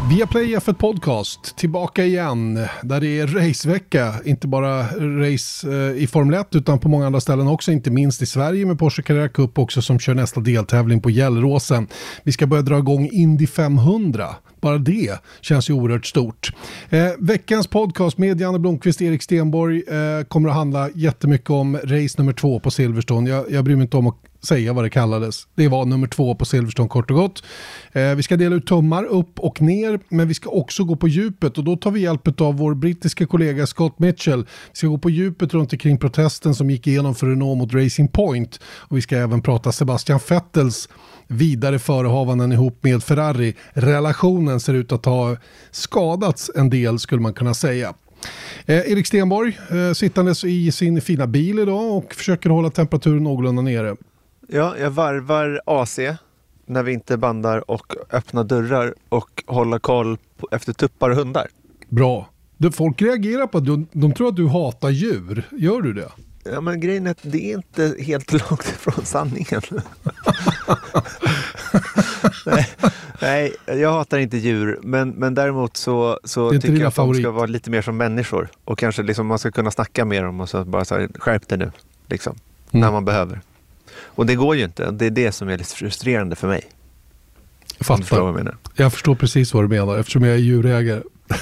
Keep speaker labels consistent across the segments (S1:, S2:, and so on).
S1: Viaplay F1 Podcast, tillbaka igen, där det är racevecka, inte bara race i Formel 1 utan på många andra ställen också, inte minst i Sverige med Porsche Carrera Cup också som kör nästa deltävling på Gelleråsen. Vi ska börja dra igång Indy 500. Bara det känns ju oerhört stort. Veckans podcast med Janne Blomqvist, Erik Stenborg kommer att handla jättemycket om race nummer 2 på Silverstone. Jag bryr mig inte om att säga vad det kallades. Det var nummer 2 på Silverstone kort och gott. Vi ska dela ut tummar upp och ner, men vi ska också gå på djupet och då tar vi hjälp av vår brittiska kollega Scott Mitchell. Vi ska gå på djupet runt omkring protesten som gick igenom för Renault mot Racing Point och vi ska även prata Sebastian Vettels vidare förehavanden ihop med Ferrari. Relationen ser ut att ha skadats en del skulle man kunna säga. Erik Stenborg sittandes i sin fina bil idag och försöker hålla temperaturen någorlunda nere.
S2: Ja, jag varvar AC när vi inte bandar och öppnar dörrar och håller koll efter tuppar och hundar.
S1: Bra. Folk reagerar på att de tror att du hatar djur. Gör du det?
S2: Ja, men grejen är att det är inte helt långt ifrån sanningen. Nej, jag hatar inte djur, men däremot så tycker jag att de ska vara lite mer som människor. Och kanske liksom man ska kunna snacka med dem och så bara så här, skärp dig nu, liksom, när man behöver. Och det går ju inte, det är det som är lite frustrerande för mig.
S1: Jag fattar. Jag förstår precis vad du menar, eftersom jag är djurägare.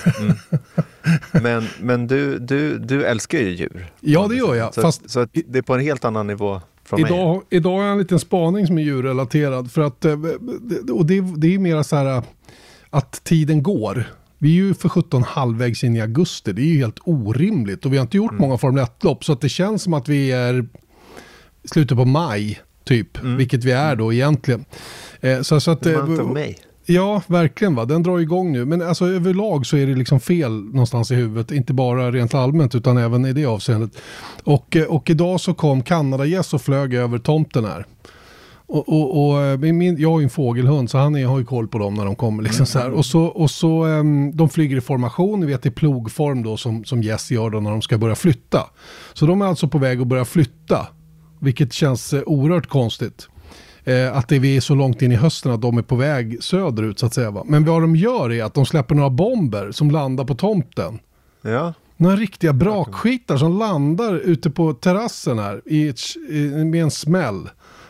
S2: Men du älskar ju djur.
S1: Ja, det gör jag.
S2: Så det är på en helt annan nivå från mig.
S1: Idag har jag en liten spaning som är djurrelaterad. För att, och det är mer så här att tiden går. Vi är ju för 17 halvvägs in i augusti. Det är ju helt orimligt. Och vi har inte gjort många Formel 1-lopp. Så att det känns som att vi är slutet på maj typ. Vilket vi är då egentligen. Så att
S2: mig.
S1: Ja, verkligen va. Den drar igång nu. Men alltså överlag så är det liksom fel någonstans i huvudet. Inte bara rent allmänt utan även i det avseendet. Och idag så kom Kanada-gäss och flög över tomten här. Och jag har ju en fågelhund så han har ju koll på dem när de kommer liksom så här. Och så de flyger i formation, ni vet i plogform då som gäss gör då när de ska börja flytta. Så de är alltså på väg att börja flytta. Vilket känns oerhört konstigt. Att vi är så långt in i hösten att de är på väg söderut så att säga va. Men vad de gör är att de släpper några bomber som landar på tomten.
S2: Ja.
S1: Några riktiga brakskitar som landar ute på terrassen här med en smäll.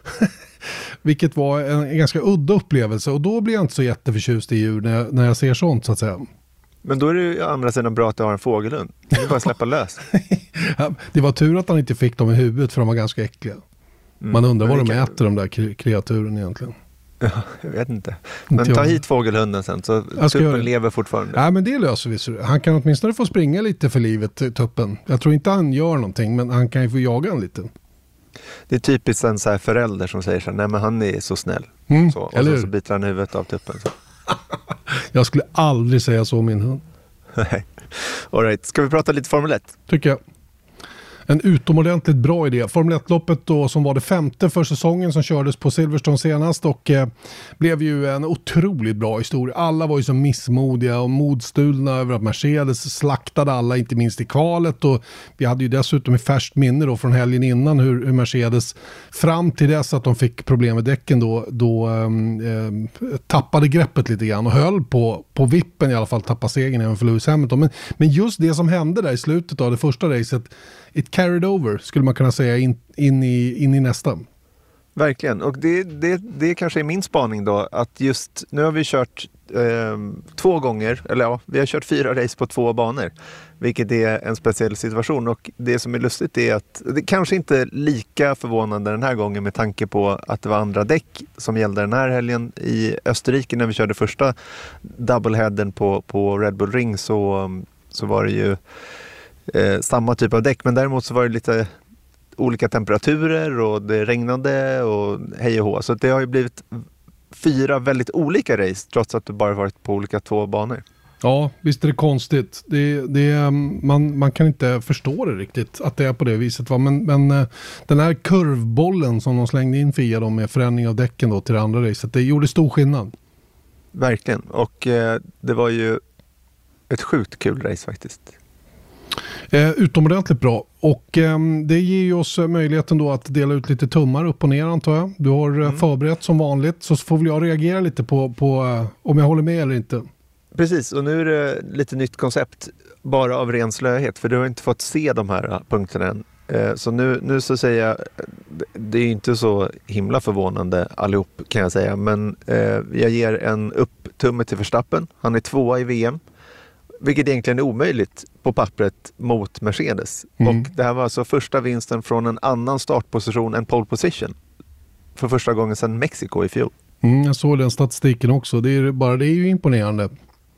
S1: Vilket var en ganska udda upplevelse och då blir jag inte så jätteförtjust i djur när jag ser sånt så att säga. Men
S2: då är det ju andra sidan bra att du har en fågelhund. Det är bara att släppa lös.
S1: Det var tur att han inte fick dem i huvudet för de var ganska äckliga. Man undrar vad de äter de där kreaturen egentligen.
S2: Ja, jag vet inte. Men ta hit fågelhunden sen så tuppen lever fortfarande.
S1: Nej, men det löser vi. Han kan åtminstone få springa lite för livet, tuppen. Jag tror inte han gör någonting, men han kan ju få jaga en lite.
S2: Det är typiskt en så här förälder som säger så här, nej men han är så snäll. Så, och så biter han huvudet av tuppen. Så.
S1: Jag skulle aldrig säga så min hund.
S2: Nej. All right. Ska vi prata lite Formel 1?
S1: Tycker jag. En utomordentligt bra idé. Formel 1-loppet då som var det 5:e för säsongen som kördes på Silverstone senast och blev ju en otroligt bra historia. Alla var ju så missmodiga och modstulna över att Mercedes slaktade alla, inte minst i kvalet och vi hade ju dessutom i färskt minne då från helgen innan hur Mercedes fram till dess att de fick problem med däcken då tappade greppet lite grann och höll på vippen i alla fall tappa segern även för Lewis Hamilton. Men just det som hände där i slutet av det första racet, it carried over, skulle man kunna säga, in i nästa.
S2: Verkligen, och det kanske är min spaning då, att just nu har vi kört 2 gånger, eller ja, vi har kört 4 race på 2 banor, vilket är en speciell situation, och det som är lustigt är att det kanske inte är lika förvånande den här gången med tanke på att det var andra däck som gällde den här helgen i Österrike när vi körde första doubleheaden på Red Bull Ring så var det ju samma typ av däck, men däremot så var det lite olika temperaturer och det regnade och hej och hå. Så det har ju blivit 4 väldigt olika race trots att det bara varit på olika 2 banor.
S1: Ja, visst är det konstigt. Man kan inte förstå det riktigt att det är på det viset. Va? Men den här kurvbollen som de slängde in FIA då med förändring av däcken då till det andra racet, det gjorde stor skillnad.
S2: Verkligen. Och det var ju ett sjukt kul race faktiskt.
S1: Utomordentligt bra. Och det ger ju oss möjligheten då att dela ut lite tummar upp och ner antar jag. Du har förberett som vanligt, så får väl jag reagera lite på om jag håller med eller inte.
S2: Precis, och nu är det lite nytt koncept bara av ren slöhet, för du har inte fått se de här punkterna än. Så nu så säger jag, det är inte så himla förvånande allihop kan jag säga, men jag ger en upptumme till Verstappen. Han är 2:a i VM, vilket egentligen är omöjligt på pappret mot Mercedes. Och det här var alltså första vinsten från en annan startposition än pole position för första gången sedan Mexiko i fjol.
S1: Jag såg den statistiken också. Det är ju imponerande.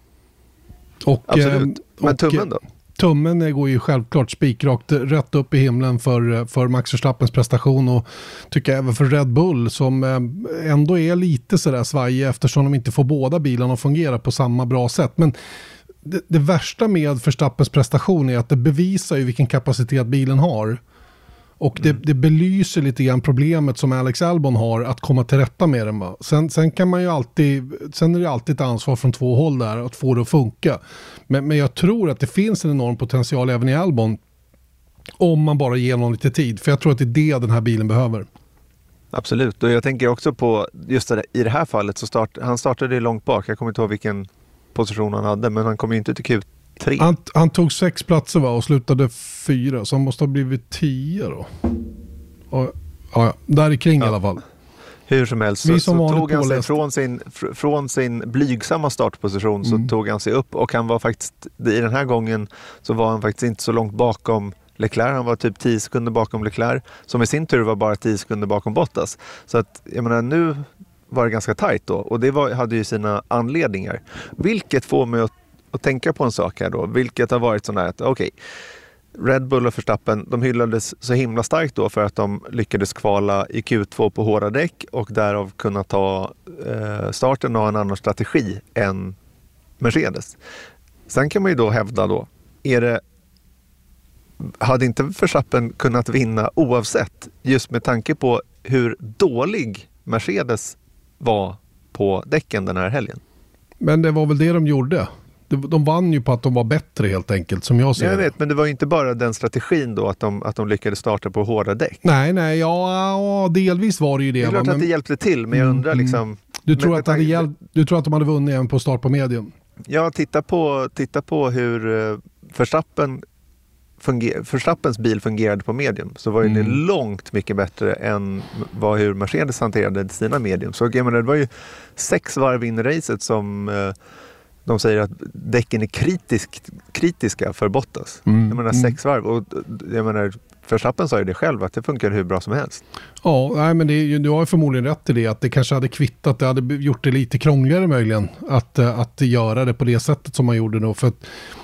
S1: Och,
S2: absolut. Men tummen då?
S1: Tummen går ju självklart spikrakt rätt upp i himlen för Max Verstappens prestation, och tycker jag även för Red Bull som ändå är lite sådär svajig eftersom de inte får båda bilarna att fungera på samma bra sätt. Men det värsta med Verstappens prestation är att det bevisar ju vilken kapacitet bilen har. Och det belyser lite grann problemet som Alex Albon har att komma till rätta med den. Sen kan man ju sen är det alltid ett ansvar från två håll där att få det att funka. Men jag tror att det finns en enorm potential även i Albon om man bara ger någon lite tid. För jag tror att det är det den här bilen behöver.
S2: Absolut, och jag tänker också på just det, i det här fallet så han startade långt bak. Jag kommer inte ihåg vilken position han hade, men han kom ju inte till Q3.
S1: Han tog 6 platser och slutade 4, så han måste ha blivit 10 då. Och, ja, där i kring i alla fall.
S2: Hur som helst så tog han sig från sin blygsamma startposition så tog han sig upp, och han var faktiskt, i den här gången så var han faktiskt inte så långt bakom Leclerc. Han var typ 10 sekunder bakom Leclerc, som i sin tur var bara 10 sekunder bakom Bottas. Så att, jag menar, nu var det ganska tajt då, och det hade ju sina anledningar. Vilket får mig att tänka på en sak här då, vilket har varit sån här att okej, Red Bull och Verstappen, de hyllades så himla starkt då för att de lyckades kvala i Q2 på hårda däck och därav kunna ta starten och ha en annan strategi än Mercedes. Sen kan man ju då hävda då, hade inte Verstappen kunnat vinna oavsett, just med tanke på hur dålig Mercedes var på däcken den här helgen? Men
S1: det var väl det de gjorde. De vann ju på att de var bättre helt enkelt, som jag ser det.
S2: Jag vet, men det var ju inte bara den strategin då att de lyckades starta på hårda däck.
S1: Nej, ja, delvis var det ju det.
S2: Det är klart att det hjälpte till, men jag undrar liksom...
S1: Du tror att de hade vunnit även på start på medium?
S2: Ja, titta på hur Verstappens bil fungerade på medium, så var ju det långt mycket bättre än hur Mercedes hanterade sina medium. Så jag menar, det var ju 6 varv in i racet som... De säger att däcken är kritiska för Bottas. Jag menar 6 varv. Och jag menar, Verstappen sa ju det själv att det funkar hur bra som helst.
S1: Ja, nej, men du har ju förmodligen rätt i det. Att det kanske hade kvittat. Det hade gjort det lite krångligare möjligen. Att göra det på det sättet som man gjorde då. För att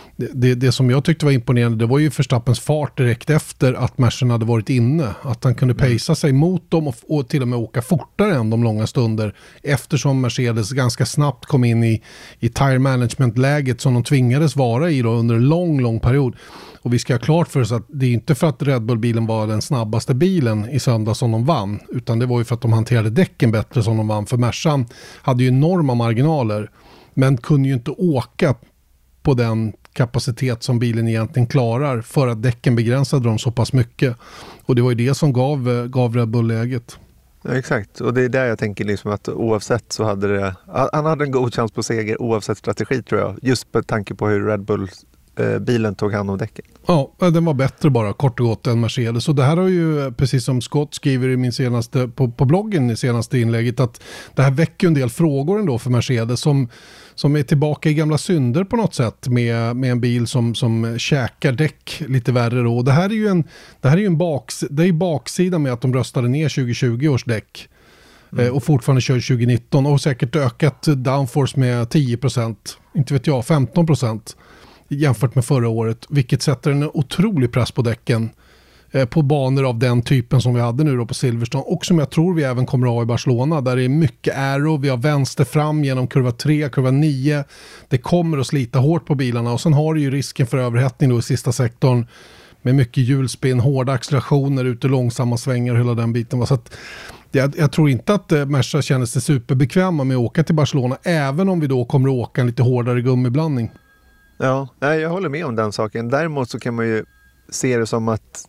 S1: det som jag tyckte var imponerande, det var ju Verstappens fart direkt efter att Mersen hade varit inne. Att han kunde pacea sig mot dem och till och med åka fortare än de långa stunder, eftersom Mercedes ganska snabbt kom in i tire management-läget som de tvingades vara i då under en lång period. Och vi ska ha klart för oss att det är inte för att Red Bull-bilen var den snabbaste bilen i söndag som de vann, utan det var ju för att de hanterade däcken bättre som de vann. För Mersan hade ju enorma marginaler, men kunde ju inte åka på den kapacitet som bilen egentligen klarar för att däcken begränsade dem så pass mycket. Och det var ju det som gav Red Bull läget.
S2: Ja, exakt, och det är där jag tänker liksom att oavsett så hade han hade en god chans på seger oavsett strategi, tror jag. Just med tanke på hur Red Bull bilen tog hand om däcken.
S1: Ja, den var bättre bara, kort och gott, än Mercedes. Och det här har ju, precis som Scott skriver i min senaste, på bloggen i senaste inlägget, att det här väcker en del frågor ändå för Mercedes som är tillbaka i gamla synder på något sätt med en bil som käkar däck lite värre då. Och det här är ju baksidan med att de röstade ner 2020 års däck och fortfarande kör 2019 och säkert ökat downforce med 10%, inte vet jag, 15% jämfört med förra året, vilket sätter en otrolig press på däcken på banor av den typen som vi hade nu då på Silverstone, och som jag tror vi även kommer att ha i Barcelona, där det är mycket aero, vi har vänster fram genom kurva 3, kurva 9, det kommer att slita hårt på bilarna, och sen har du ju risken för överhettning då i sista sektorn med mycket hjulspinn, hårda accelerationer, ute långsamma svängar och hela den biten. Så att jag tror inte att Merca känner sig superbekväma med att åka till Barcelona, även om vi då kommer att åka en lite hårdare gummiblandning.
S2: Ja, jag håller med om den saken. Däremot så kan man ju se det som att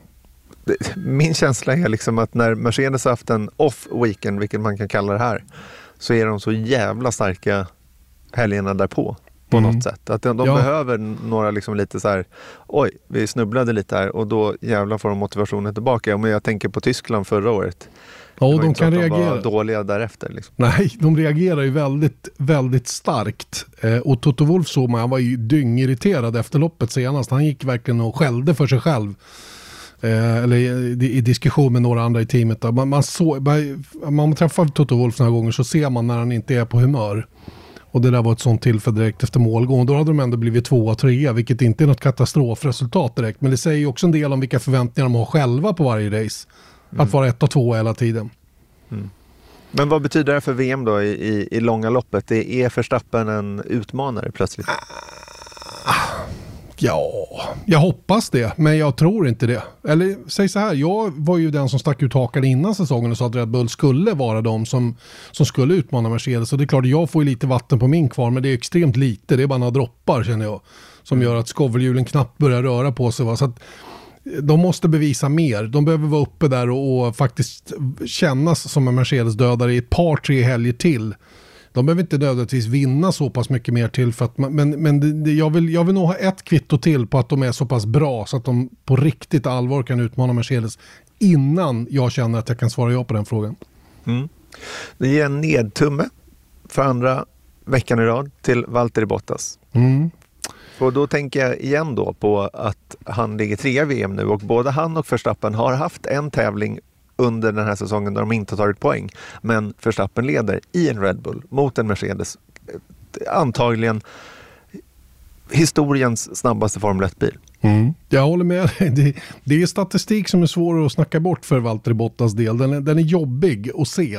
S2: min känsla är liksom att när Mercedes har haft en off-weekend, vilket man kan kalla det här, så är de så jävla starka helgerna därpå. på något sätt. Att de behöver några liksom lite så här, oj, vi snubblade lite här och då jävlar får de motivationen tillbaka. Men jag tänker på Tyskland förra året.
S1: Ja, de kan reagera.
S2: De var dåliga därefter. Liksom.
S1: Nej, de reagerar ju väldigt, väldigt starkt. Och Toto Wolff såg man, han var ju dyngirriterad efter loppet senast. Han gick verkligen och skällde för sig själv. Eller i diskussion med några andra i teamet. Man träffar Toto Wolff några gånger så ser man när han inte är på humör. Och det där var ett sånt tillfälle direkt efter målgång. Då hade de ändå blivit 2-3, vilket inte är något katastrofresultat direkt. Men det säger ju också en del om vilka förväntningar de har själva på varje race. Att vara 1-2 hela tiden. Mm.
S2: Men vad betyder det för VM då i långa loppet? Det är Verstappen en utmanare plötsligt?
S1: Ja, jag hoppas det, men jag tror inte det. Eller säg så här, jag var ju den som stack ut hakan innan säsongen och sa att Red Bull skulle vara de som skulle utmana Mercedes. Så det är klart, jag får ju lite vatten på min kvar, men det är extremt lite. Det är bara några droppar känner jag, som gör att skovelhjulen knappt börjar röra på sig. Va? Så att de måste bevisa mer. De behöver vara uppe där och faktiskt kännas som en Mercedes-dödare i ett par, 3 helger till. De behöver inte nödvändigtvis vinna så pass mycket mer till för att jag vill nog ha ett kvitto till på att de är så pass bra så att de på riktigt allvar kan utmana Mercedes innan jag känner att jag kan svara ja på den frågan.
S2: Mm. Det är en nedtumme för andra veckan i rad till Valtteri Bottas. Mm. Och då tänker jag igen då på att han ligger 3 i VM nu och både han och Verstappen har haft en tävling under den här säsongen där de inte har tagit poäng. Men Verstappen leder i en Red Bull mot en Mercedes. Antagligen historiens snabbaste Formel 1-bil.
S1: Mm. Jag håller med. Det är statistik som är svår att snacka bort för Valtteri Bottas del. Den är jobbig att se.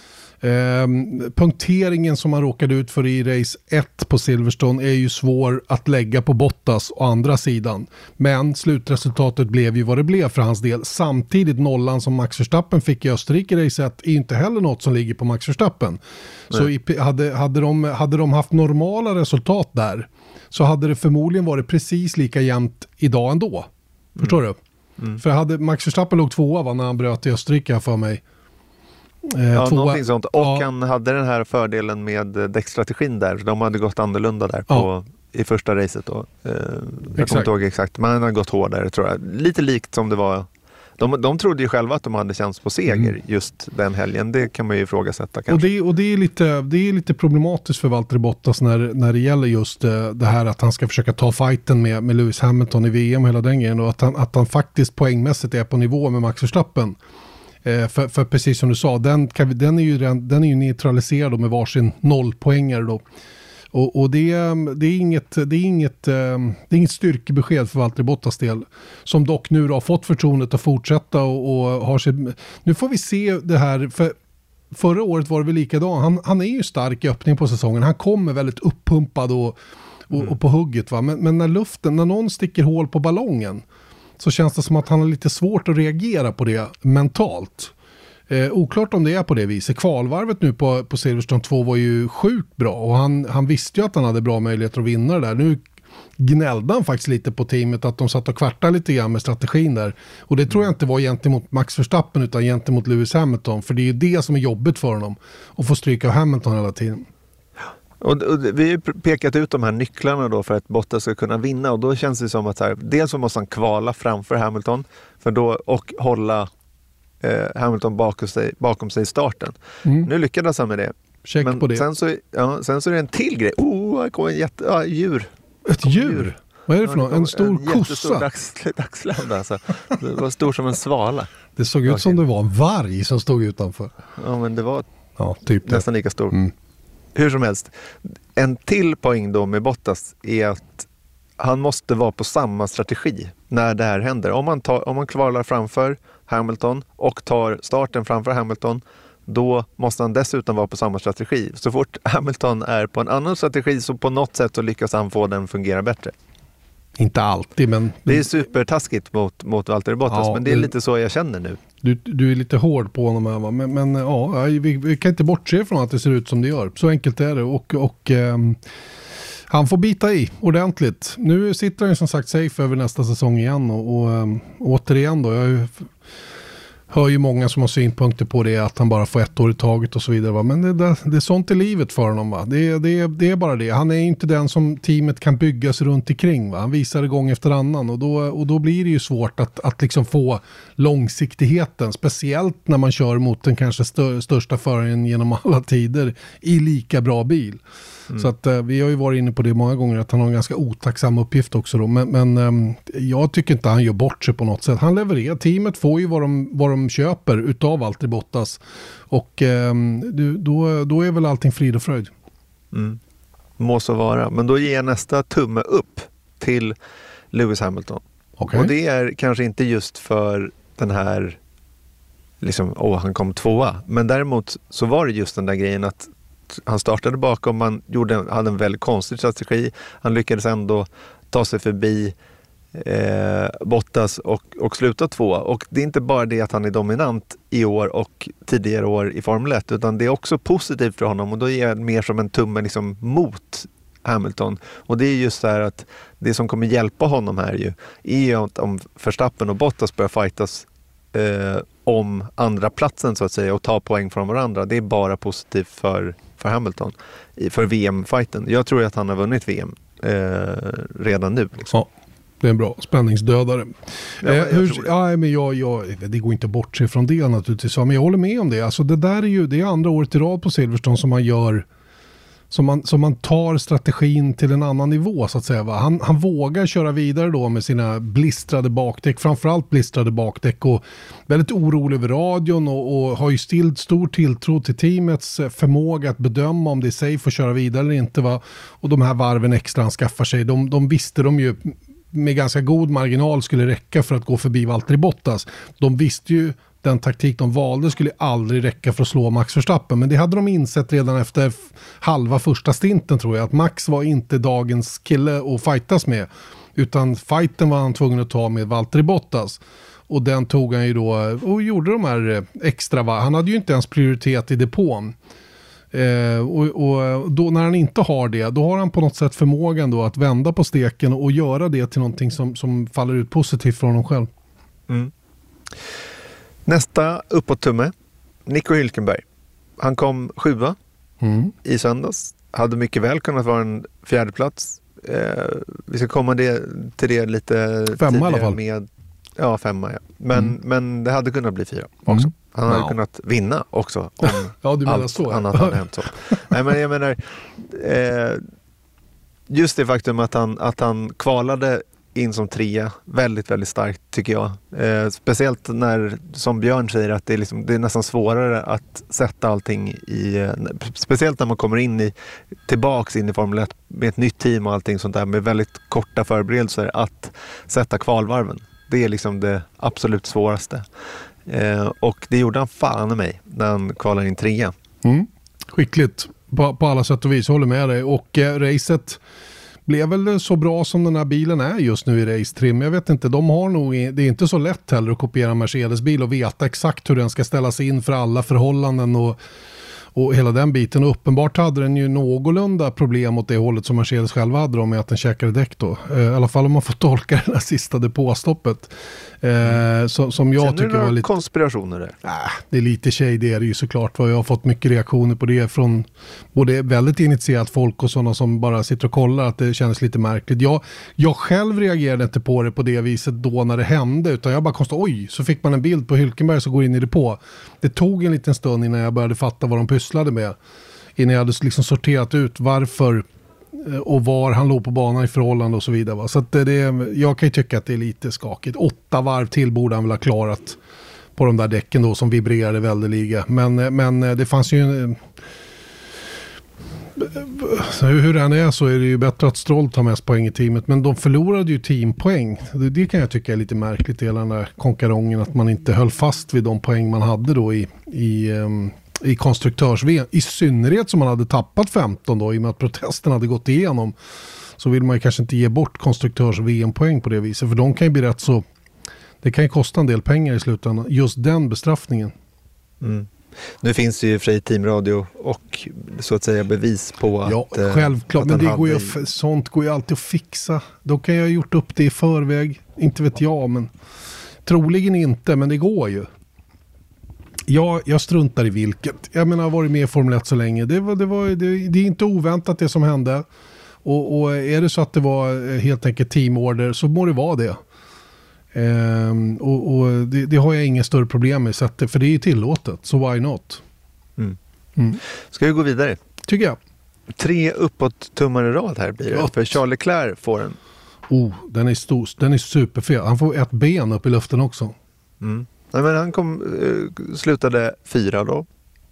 S1: Punkteringen som han råkade ut för i race 1 på Silverstone är ju svår att lägga på Bottas å andra sidan. Men slutresultatet blev ju vad det blev för hans del. Samtidigt nollan som Max Verstappen fick i Österrike i race 1 är inte heller något som ligger på Max Verstappen. Nej. Så hade de haft normala resultat där så hade det förmodligen varit precis lika jämnt idag ändå. Förstår du? Mm. För hade Max Verstappen låg 2 när han bröt i Österrike för mig.
S2: Ja, någonting sånt. Och han hade den här fördelen med däckstrategin där. De hade gått annorlunda där i första racet då. Jag kommer inte ihåg exakt, men han hade gått hårdare tror jag. Lite likt som det var. De trodde ju själva att de hade chans på seger just den helgen. Det kan man ju ifrågasätta kanske.
S1: Och det är lite problematiskt för Valtteri Bottas när det gäller just det här att han ska försöka ta fighten med Lewis Hamilton i VM hela den grejen. Och att han faktiskt poängmässigt är på nivå med Max Verstappen. För precis som du sa, den är ju neutraliserad med varsin 0-poängare då. Och det är inget styrkebesked för Valtteri Bottas del, som dock nu har fått förtroendet att fortsätta och har sig. Nu får vi se det här, för förra året var det väl likadan. Han är ju stark i öppning på säsongen. Han kommer väldigt uppumpad och på hugget va. Men när någon sticker hål på ballongen så känns det som att han har lite svårt att reagera på det mentalt. Oklart om det är på det viset. Kvalvarvet nu på Silverstone 2 var ju sjukt bra och han visste ju att han hade bra möjligheter att vinna det där. Nu gnällde han faktiskt lite på teamet att de satt och kvartade lite grann med strategin där. Och det tror jag inte var gentemot Max Verstappen utan gentemot Lewis Hamilton. För det är ju det som är jobbigt för honom. Att få stryka av Hamilton hela tiden.
S2: Och vi har pekat ut de här nycklarna då för att Bottas ska kunna vinna. Och då känns det som att så här, dels så måste han kvala framför Hamilton och hålla Hamilton bakom sig i starten. Nu lyckades han med det.
S1: Check men på det.
S2: Sen så är det en till grej. Här kommer djur.
S1: Ett djur? Vad är det för något? En stor kossa?
S2: En jättestor dagslända. Alltså. Det var stor som en svala.
S1: Det såg ut som det var en varg som stod utanför.
S2: Ja, men det var
S1: typ
S2: nästan lika stor. Hur som helst. En till poäng då med Bottas är att han måste vara på samma strategi när det här händer. Om man kvalar framför Hamilton och tar starten framför Hamilton, då måste han dessutom vara på samma strategi. Så fort Hamilton är på en annan strategi så på något sätt så lyckas han få den fungera bättre.
S1: Inte alltid, men...
S2: Det är supertaskigt mot Valtteri Bottas, men det är lite så jag känner nu.
S1: Du är lite hård på honom här, va? Men ja, vi kan inte bortse från att det ser ut som det gör. Så enkelt är det. Och han får bita i ordentligt. Nu sitter han som sagt safe över nästa säsong igen. Och återigen då, hör ju många som har synpunkter på det, att han bara får 1 år i taget och så vidare. Va? Men det är sånt i livet för honom. Va? Det är bara det. Han är inte den som teamet kan byggas runt omkring. Va? Han visar det gång efter annan och då blir det ju svårt att liksom få långsiktigheten. Speciellt när man kör mot den kanske största föraren genom alla tider i lika bra bil. Så att vi har ju varit inne på det många gånger, att han har en ganska otacksam uppgift också då. Men jag tycker inte han gör bort sig på något sätt. Han levererar. Teamet får ju vad de köper utav Valtteri Bottas. Och då är väl allting frid och fröjd.
S2: Må så vara. Men då ger jag nästa tumme upp till Lewis Hamilton.
S1: Okay.
S2: Och det är kanske inte just för den här liksom, han kom 2:a. Men däremot så var det just den där grejen att han startade bakom, han hade en väldigt konstig strategi. Han lyckades ändå ta sig förbi Bottas och sluta 2. Och det är inte bara det att han är dominant i år och tidigare år i Formel 1, utan det är också positivt för honom, och då ger jag mer som en tumme liksom mot Hamilton. Och det är just så här att det som kommer hjälpa honom här ju är att om Verstappen och Bottas börjar fightas om andra platsen så att säga och ta poäng från varandra. Det är bara positivt för Hamilton för VM-fighten. Jag tror att han har vunnit VM redan nu. Liksom.
S1: Ja, det är en bra spänningsdödare. Det går inte bort sig från det naturligtvis. Men jag håller med om det. Alltså, det är andra året i rad på Silverstone som man gör, som man tar strategin till en annan nivå så att säga. Va? Han vågar köra vidare då med sina blistrade bakdäck, framförallt blistrade bakdäck, och väldigt orolig över radion och har ju stor tilltro till teamets förmåga att bedöma om det är safe att köra vidare eller inte. Va? Och de här varven extra han skaffar sig, de visste de ju med ganska god marginal skulle räcka för att gå förbi Valtteri Bottas. De visste ju den taktik de valde skulle aldrig räcka för att slå Max Verstappen. Men det hade de insett redan efter halva första stinten, tror jag. Att Max var inte dagens kille att fightas med. Utan fighten var han tvungen att ta med Valtteri Bottas. Och den tog han ju då och gjorde de här extra. Han hade ju inte ens prioritet i depån. Och då när han inte har det, då har han på något sätt förmågan då att vända på steken och göra det till någonting som faller ut positivt från honom själv.
S2: Nästa uppåt-tumme, Nico Hülkenberg. Han kom 7:a i söndags. Hade mycket väl kunnat vara en 4:e plats. Vi ska komma till det lite
S1: 5 i alla fall.
S2: 5. Ja. Men det hade kunnat bli 4 också. Han hade kunnat vinna också om allt annat hade hänt så. Nej, men jag menar just det faktum att han kvalade in som 3 väldigt, väldigt starkt tycker jag. Speciellt när, som Björn säger, att det är nästan svårare att sätta allting i, speciellt när man kommer tillbaks in i Formel 1 med ett nytt team och allting sånt där, med väldigt korta förberedelser, att sätta kvalvarven. Det är liksom det absolut svåraste. Och det gjorde han fan i mig när han kvalade in 3.
S1: Skickligt på alla sätt och vis, håller med dig. Och racet blev väl så bra som den här bilen är just nu i race trim. Jag vet inte, det är inte så lätt heller att kopiera en Mercedes-bil och veta exakt hur den ska ställas in för alla förhållanden och hela den biten. Och uppenbart hade den ju någorlunda problem åt det hållet som Mercedes själva hade då, med att den käkade däck då. I alla fall om man får tolka det här sista depåstoppet. Som jag tycker var lite
S2: konspirationer där.
S1: Det är lite tjej, det är det ju såklart. Jag har fått mycket reaktioner på det från både väldigt initierat folk och sådana som bara sitter och kollar, att det känns lite märkligt. Jag själv reagerade inte på det på det viset då när det hände, utan jag bara konstaterade, oj, så fick man en bild på Hülkenberg som går in i depå. Det tog en liten stund innan jag började fatta vad de pysslade med. Innan jag hade liksom sorterat ut varför och var han låg på banan i förhållande och så vidare. Va? Så att jag kan ju tycka att det är lite skakigt. 8 varv till borde han väl ha klarat på de där däcken då som vibrerade väldigt. Men det fanns ju hur den är, så är det ju bättre att Stroll tar mest poäng i teamet, men de förlorade ju teampoäng. Det kan jag tycka är lite märkligt, hela den där konkarongen, att man inte höll fast vid de poäng man hade då i konstruktörs-VM, i synnerhet som man hade tappat 15 då, i och med att protesten hade gått igenom. Så vill man ju kanske inte ge bort konstruktörs-VM-poäng på det viset, för de kan ju bli rätt så, det kan ju kosta en del pengar i slutändan, just den bestraffningen.
S2: Nu finns det ju fri teamradio och så att säga bevis på att...
S1: Ja, självklart, men det går ju sånt går ju alltid att fixa. Då kan jag ha gjort upp det i förväg, inte vet jag, men troligen inte, men det går ju. Jag struntar i vilket. Jag menar, jag har varit med i Formel 1 så länge. Det är inte oväntat det som hände. Och är det så att det var helt enkelt teamorder så må det vara det. Det har jag inga större problem med. För det är tillåtet, så why not?
S2: Ska vi gå vidare?
S1: Tycker jag. 3
S2: uppåt-tummar i rad här blir det. För Charles Leclerc får en.
S1: Den är stor. Den är superfet. Han får ett ben upp i luften också.
S2: Nej, men han slutade 4 då.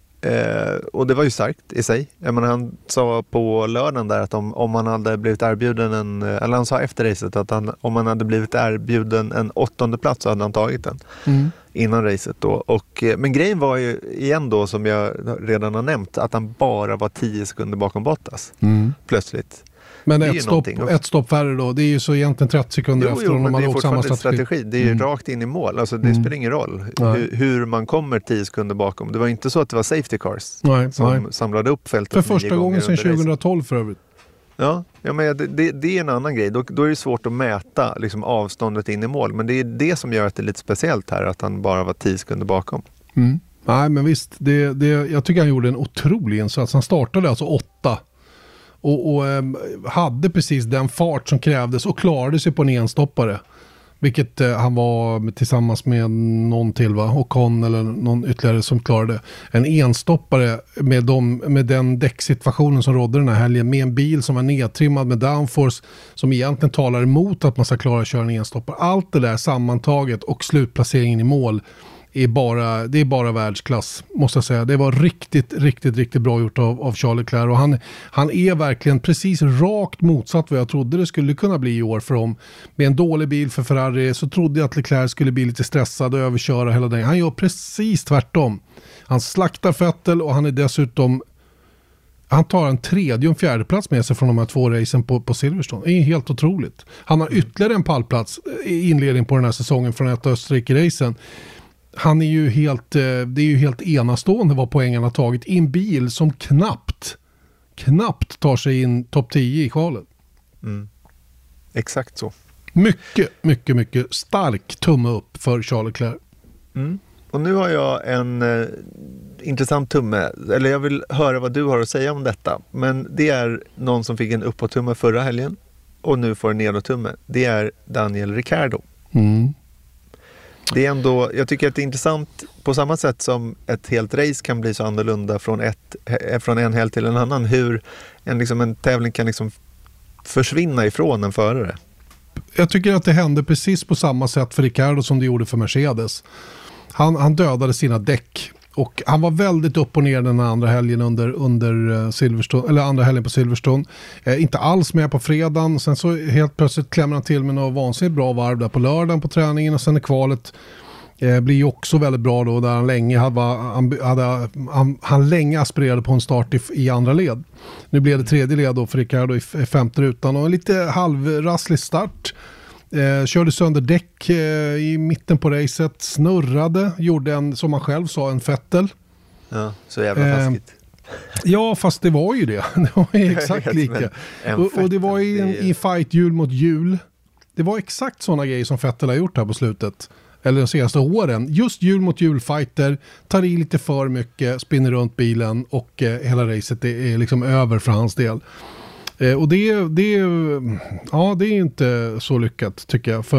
S2: Och det var ju starkt i sig. Jag menar, han sa på lördagen där att om man hade blivit erbjuden eller han sa efter racet att om man hade blivit erbjuden en 8:e plats så hade han tagit den innan racet då. Men grejen var ju igen då, som jag redan har nämnt, att han bara var 10 sekunder bakom Bottas plötsligt.
S1: Men ett stopp färre då, det är ju så egentligen 30 sekunder efter om man hade åkt samma strategi.
S2: Det är ju rakt in i mål, alltså det spelar ingen roll hur man kommer 10 sekunder bakom. Det var inte så att det var safety cars som samlade upp fältet.
S1: För första gången sedan 2012 för övrigt.
S2: Ja, men det är en annan grej. Då är det svårt att mäta liksom, avståndet in i mål. Men det är det som gör att det är lite speciellt här, att han bara var 10 sekunder bakom.
S1: Nej, men visst, jag tycker han gjorde en otrolig insats. Han startade alltså 8 och hade precis den fart som krävdes och klarade sig på en enstoppare. Vilket han var tillsammans med någon till, va? Ocon eller någon ytterligare som klarade. En enstoppare med den däcksituationen som rådde den här helgen, med en bil som var nedtrimmad med downforce som egentligen talar emot att man ska klara att köra en enstoppare. Allt det där sammantaget och slutplaceringen i mål det är bara världsklass, måste jag säga. Det var riktigt bra gjort av Charles Leclerc, och han är verkligen precis rakt motsatt vad jag trodde det skulle kunna bli i år för dem. Med en dålig bil för Ferrari så trodde jag att Leclerc skulle bli lite stressad och överköra hela den. Han gör precis tvärtom. Han slaktar Vettel och han är dessutom, han tar en 3:e och en 4:e plats med sig från de här 2 racen på Silverstone. Det är helt otroligt. Han har ytterligare en pallplats i inledning på den här säsongen från ett Österrike-racen. Han är ju det är ju helt enastående vad poängen har tagit i en bil som knappt tar sig in topp 10 i kvalet.
S2: Exakt så.
S1: Mycket stark tumme upp för Charles Leclerc.
S2: Och nu har jag en intressant tumme, eller jag vill höra vad du har att säga om detta. Men det är någon som fick en uppåt-tumme förra helgen och nu får en nedåt-tumme. Det är Daniel Ricciardo. Det är ändå, jag tycker att det är intressant på samma sätt som ett helt race kan bli så annorlunda från en helg till en annan, hur en tävling kan liksom försvinna ifrån en förare.
S1: Jag tycker att det hände precis på samma sätt för Ricciardo som det gjorde för Mercedes. Han dödade sina däck och han var väldigt upp och ner den andra helgen under Silverstone, eller andra helgen på Silverstone. Inte alls med på fredagen. Sen så helt plötsligt klämmer han till med något vansinnigt bra varv där på lördagen på träningen, och sen är kvalet blir ju också väldigt bra då, där han länge aspirerade på en start i andra led. Nu blev det 3:e led då för Ricciardo i 5:e rutan, och en lite halvrasslig start. Körde sönder däck i mitten på racet, snurrade, gjorde en, som man själv sa, en Vettel.
S2: Ja, så jävla taskigt.
S1: Ja, fast det var ju det. Det var ju exakt lika. Och det var ju i fight hjul mot hjul. Det var exakt sådana grejer som Vettel har gjort här på slutet. Eller de senaste åren. Just hjul mot hjul fighter, tar i lite för mycket, spinner runt bilen och hela racet är liksom över för hans del. Och det är inte så lyckat, tycker jag,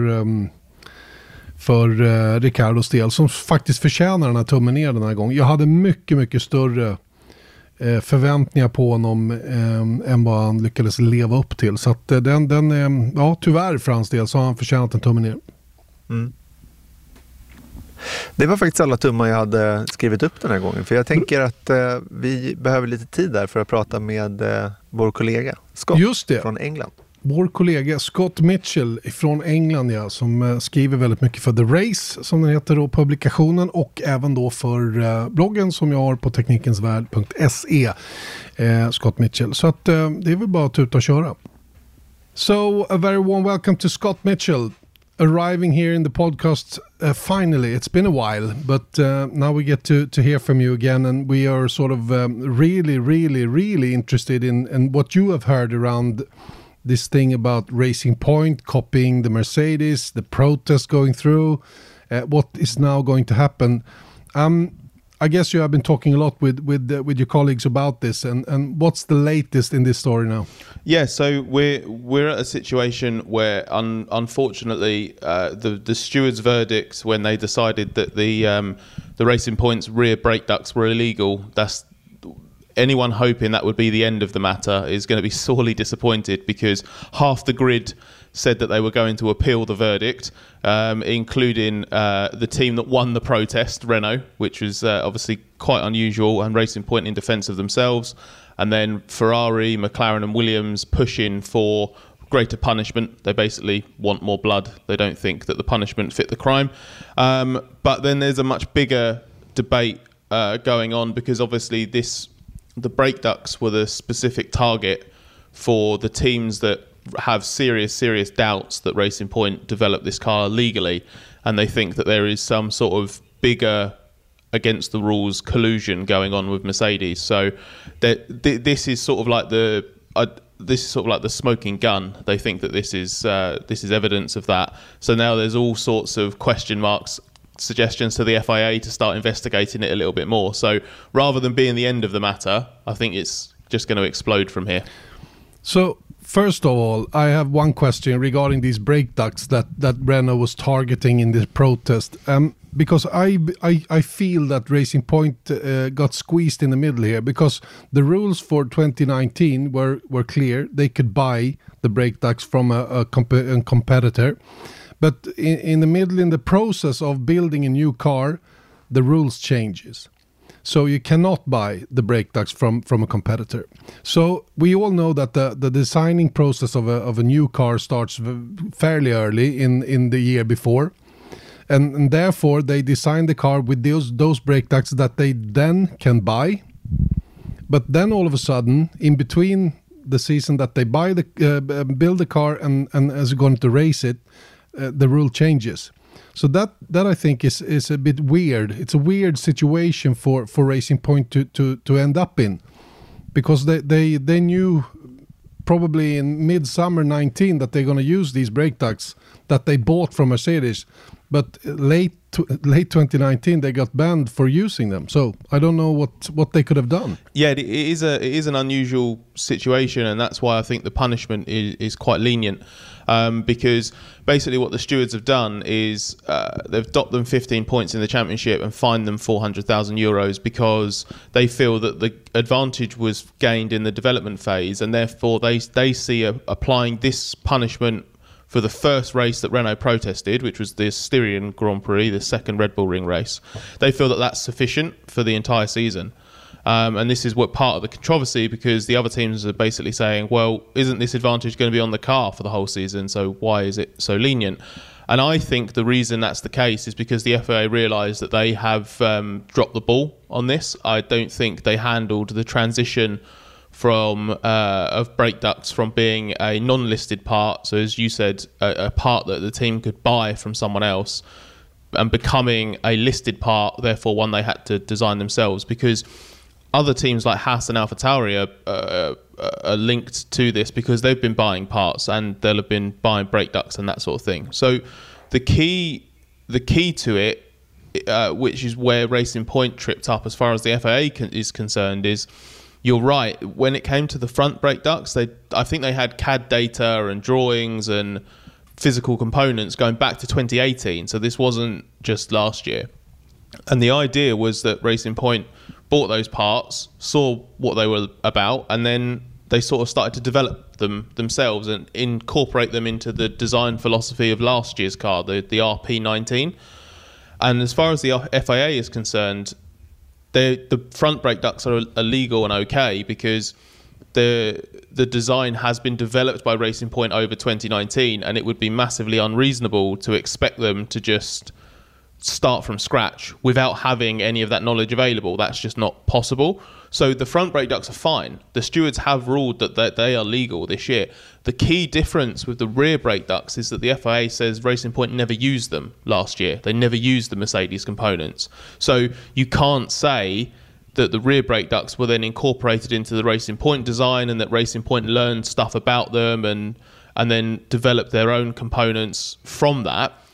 S1: för Ricciardos del, som faktiskt förtjänar den här tummen ner den här gången. Jag hade mycket större förväntningar på honom än vad han lyckades leva upp till. Så att tyvärr för hans del så har han förtjänat en tummen ner.
S2: Det var faktiskt alla tummar jag hade skrivit upp den här gången. För jag tänker att vi behöver lite tid där för att prata med vår kollega Scott från England.
S1: Vår kollega Scott Mitchell från England, ja, som skriver väldigt mycket för The Race, som den heter då, publikationen, och även då för bloggen som jag har på teknikensvärld.se. Scott Mitchell. Så att det är väl bara att tuta och köra. So, a very warm welcome to Scott Mitchell. Arriving here in the podcast finally. It's been a while, but now we get to hear from you again, and we are sort of really interested in what you have heard around this thing about Racing Point copying the Mercedes, the protest going through, what is now going to happen. I guess you have been talking a lot with your colleagues about this, and what's the latest in this story now?
S3: Yeah, so we're at a situation where, unfortunately, the stewards' verdicts when they decided that the Racing Point's rear brake ducts were illegal. That's anyone hoping that would be the end of the matter is going to be sorely disappointed, because half the grid said that they were going to appeal the verdict, including the team that won the protest, Renault, which was obviously quite unusual, and Racing Point in defence of themselves. And then Ferrari, McLaren and Williams pushing for greater punishment. They basically want more blood. They don't think that the punishment fit the crime. But then there's a much bigger debate going on, because obviously the brake ducts were the specific target for the teams that have serious doubts that Racing Point developed this car legally, and they think that there is some sort of bigger against the rules collusion going on with Mercedes. So this is sort of like the smoking gun. They think that this is evidence of that. So now there's all sorts of question marks, suggestions to the FIA to start investigating it a little bit more. So rather than being the end of the matter, I think it's just going to explode from here.
S1: So first of all, I have one question regarding these brake ducts that Renault was targeting in this protest. Because I feel that Racing Point got squeezed in the middle here, because the rules for 2019 were clear. They could buy the brake ducts from a competitor. But in the middle, in the process of building a new car, the rules changes. So you cannot buy the brake ducts from a competitor. So we all know that the designing process of a new car starts fairly early in the year before. And therefore, they design the car with those brake ducts that they then can buy. But then all of a sudden, in between the season that they buy build the car and as going to race it, the rule changes. So that I think is a bit weird. It's a weird situation for Racing Point to end up in, because they knew probably in midsummer 19 that they're going to use these brake ducts that they bought from Mercedes, but late 2019 they got banned for using them. So I don't know what they could have done.
S3: Yeah, it is an unusual situation, and that's why I think the punishment is quite lenient, because basically what the stewards have done is they've docked them 15 points in the championship and fined them €400,000 because they feel that the advantage was gained in the development phase, and therefore they see applying this punishment for the first race that Renault protested, which was the Styrian Grand Prix, the second Red Bull Ring race. They feel that that's sufficient for the entire season. And this is what part of the controversy, because the other teams are basically saying, well, isn't this advantage going to be on the car for the whole season? So why is it so lenient? And I think the reason that's the case is because the FIA realised that they have dropped the ball on this. I don't think they handled the transition of brake ducts from being a non-listed part, so as you said, a part that the team could buy from someone else, and becoming a listed part, therefore one they had to design themselves, because other teams like Haas and AlphaTauri are linked to this because they've been buying parts and they'll have been buying brake ducts and that sort of thing. So the key to it, which is where Racing Point tripped up as far as the FIA is concerned, is you're right. When it came to the front brake ducts, I think they had CAD data and drawings and physical components going back to 2018. So this wasn't just last year. And the idea was that Racing Point bought those parts, saw what they were about, and then they sort of started to develop them themselves and incorporate them into the design philosophy of last year's car, the RP19. And as far as the FIA is concerned, the front brake ducts are illegal and okay because the design has been developed by Racing Point over 2019, and it would be massively unreasonable to expect them to just start from scratch without having any of that knowledge available. That's just not possible. So the front brake ducts are fine. The stewards have ruled that they are legal this year. The key difference with the rear brake ducts is that the FIA says Racing Point never used them last year. They never used the Mercedes components. So you can't say that the rear brake ducts were then incorporated into the Racing Point design and that Racing Point learned stuff about them and then developed their own components from that,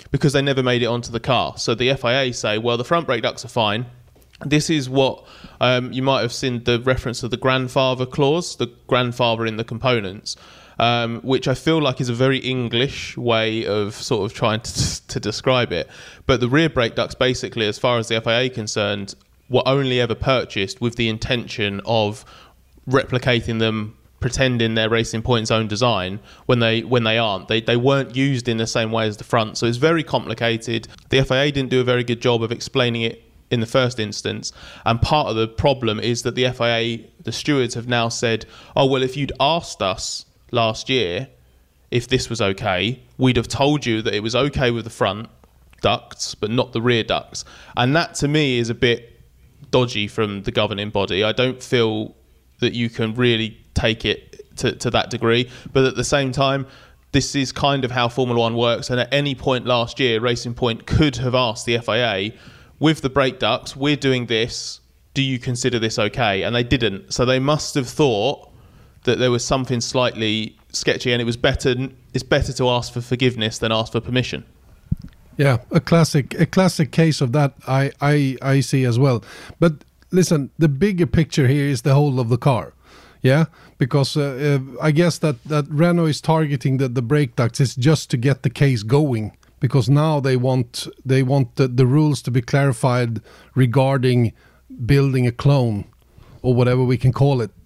S3: because they never made it onto the car. So the FIA say, well, the front brake ducts are fine. This is what you might have seen the reference to the grandfather clause, the grandfather in the components, which I feel like is a very English way of sort of trying to describe it. But the rear brake ducts, basically, as far as the FIA are concerned, were only ever purchased with the intention of replicating them, pretending they're Racing Point's own design when they aren't. They weren't used in the same way as the front. So it's very complicated. The FIA didn't do a very good job of explaining it in the first instance. And part of the problem is that the FIA, the stewards, have now said, oh, well, if you'd asked us last year if this was okay, we'd have told you that it was okay with the front ducts, but not the rear ducts. And that, to me, is a bit dodgy from the governing body. I don't feel that you can really take it to that degree. But at the same time, this is kind of how Formula One works. And at any point last year, Racing Point could have asked the FIA, with the brake ducts, we're doing this, do you consider this okay? And they didn't. So they must have thought that there was something slightly sketchy, and it's better to ask for forgiveness than ask for permission.
S1: Yeah, a classic case of that I see as well. But listen, the bigger picture here is the whole of the car. Yeah, because I guess that Renault is targeting the brake ducts is just to get the case going, because now they want the rules to be clarified regarding building a clone, or whatever we can call it,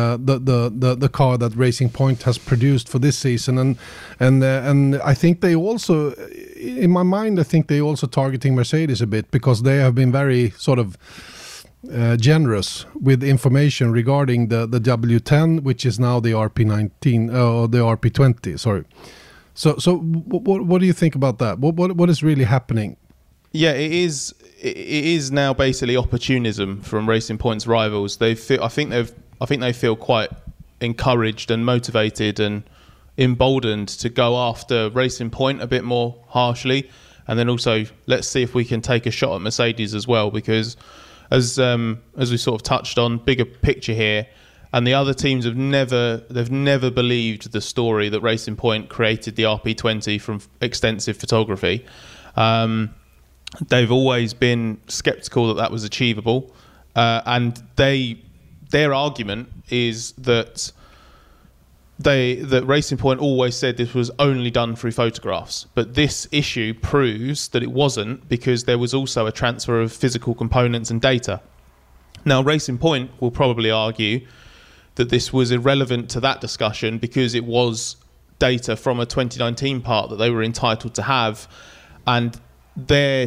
S1: the car that Racing Point has produced for this season, and I think they also, in my mind, I think they also targeting Mercedes a bit, because they have been very sort of generous with information regarding the W10, which is now the RP19 or the RP20. Sorry. So what do you think about that? What is really happening?
S3: Yeah, it is now basically opportunism from Racing Point's rivals. I think they feel quite encouraged and motivated and emboldened to go after Racing Point a bit more harshly, and then also let's see if we can take a shot at Mercedes as well, because as we sort of touched on, bigger picture here, and the other teams have never believed the story that Racing Point created the RP20 from extensive photography. They've always been sceptical that was achievable, and their argument is that Racing Point always said this was only done through photographs, but this issue proves that it wasn't, because there was also a transfer of physical components and data. Now, Racing Point will probably argue that this was irrelevant to that discussion because it was data from a 2019 part that they were entitled to have, and their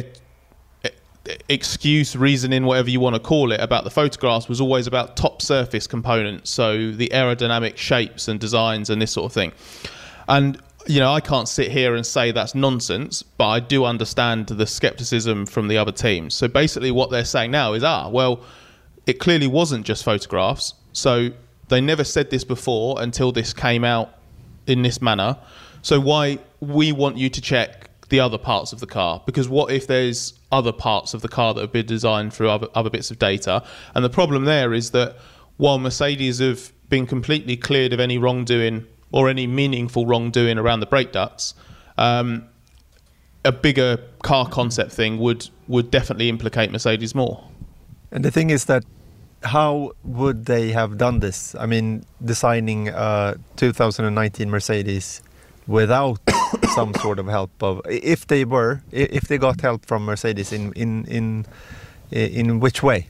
S3: excuse, reasoning, whatever you want to call it, about the photographs was always about top surface components, so the aerodynamic shapes and designs and this sort of thing. And I can't sit here and say that's nonsense, but I do understand the skepticism from the other teams. So basically what they're saying now is, well, it clearly wasn't just photographs, so they never said this before until this came out in this manner, so why we want you to check the other parts of the car, because what if there's other parts of the car that have been designed through other bits of data? And the problem there is that while Mercedes have been completely cleared of any wrongdoing or any meaningful wrongdoing around the brake ducts, a bigger car concept thing would definitely implicate Mercedes more.
S2: And the thing is that how would they have done this? I mean, designing a 2019 Mercedes without some sort of help of, if they got help from Mercedes in which way?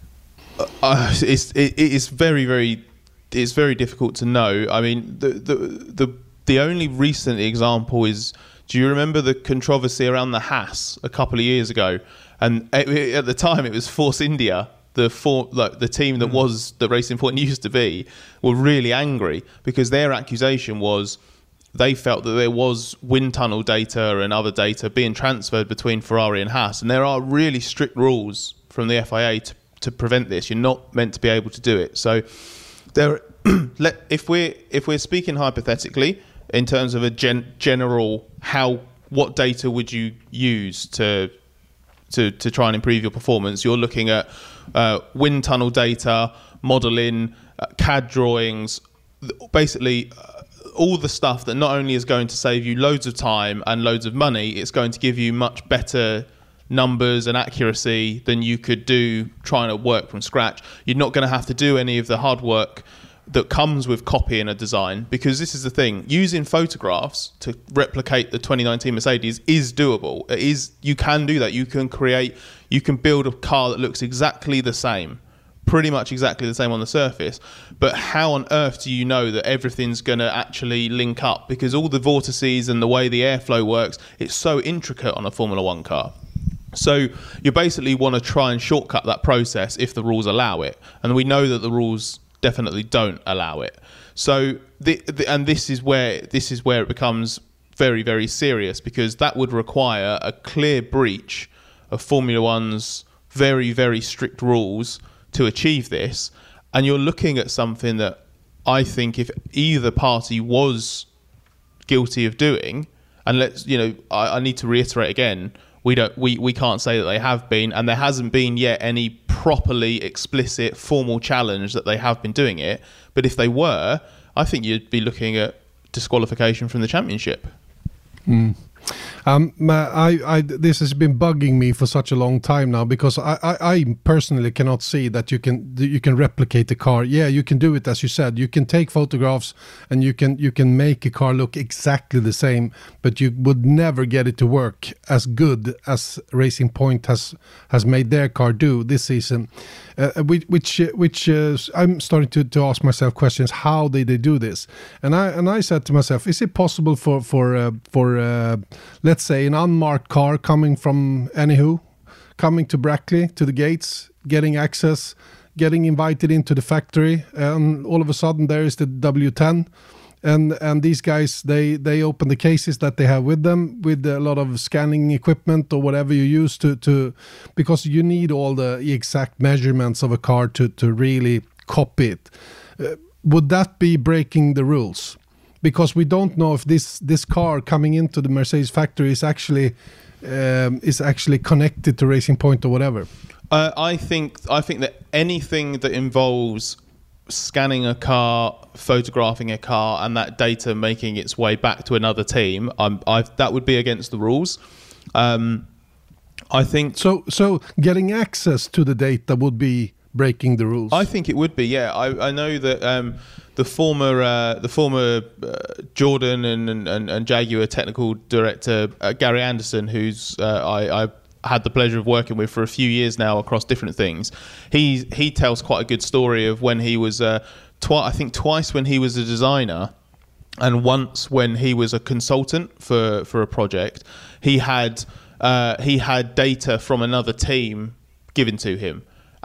S3: It's very difficult to know. I mean, the only recent example is, do you remember the controversy around the Haas a couple of years ago? And at the time, it was Force India, the team that Racing Point used to be, were really angry because their accusation was they felt that there was wind tunnel data and other data being transferred between Ferrari and Haas, and there are really strict rules from the FIA to prevent this. You're not meant to be able to do it. So there, if we're speaking hypothetically in terms of a general, what data would you use to try and improve your performance? You're looking at wind tunnel data, modelling, CAD drawings, basically all the stuff that not only is going to save you loads of time and loads of money, it's going to give you much better numbers and accuracy than you could do trying to work from scratch. You're not going to have to do any of the hard work that comes with copying a design, because this is the thing, using photographs to replicate the 2019 Mercedes is doable. You can do that. You can build a car that looks exactly the same, pretty much exactly the same on the surface, but how on earth do you know that everything's going to actually link up? Because all the vortices and the way the airflow works, it's so intricate on a Formula One car. So you basically want to try and shortcut that process if the rules allow it, and we know that the rules definitely don't allow it. So this is where it becomes very, very serious, because that would require a clear breach of Formula One's very, very strict rules to achieve this. And you're looking at something that I think if either party was guilty of doing, and I need to reiterate again, we can't say that they have been, and there hasn't been yet any properly explicit formal challenge that they have been doing it. But if they were, I think you'd be looking at disqualification from the championship.
S1: This has been bugging me for such a long time now, because I personally cannot see that you can replicate the car. Yeah, you can do it, as you said. You can take photographs and you can make a car look exactly the same, but you would never get it to work as good as Racing Point has made their car do this season. Which I'm starting to ask myself questions. How did they do this? And I said to myself, is it possible for let's say an unmarked car coming to Brackley, to the gates, getting access, getting invited into the factory, and all of a sudden there is the W10, and these guys, they open the cases that they have with them, with a lot of scanning equipment or whatever you use to because you need all the exact measurements of a car to really copy it. Would that be breaking the rules? Because we don't know if this car coming into the Mercedes factory is actually connected to Racing Point or whatever.
S3: I think that anything that involves scanning a car, photographing a car, and that data making its way back to another team, that would be against the rules. I think
S1: so. Getting access to the data would be breaking the rules.
S3: I think it would be. Yeah, I know that. The former Jordan and Jaguar technical director Gary Anderson, who's I had the pleasure of working with for a few years now across different things. He tells quite a good story of when he was twice when he was a designer, and once when he was a consultant for a project. He had data from another team given to him.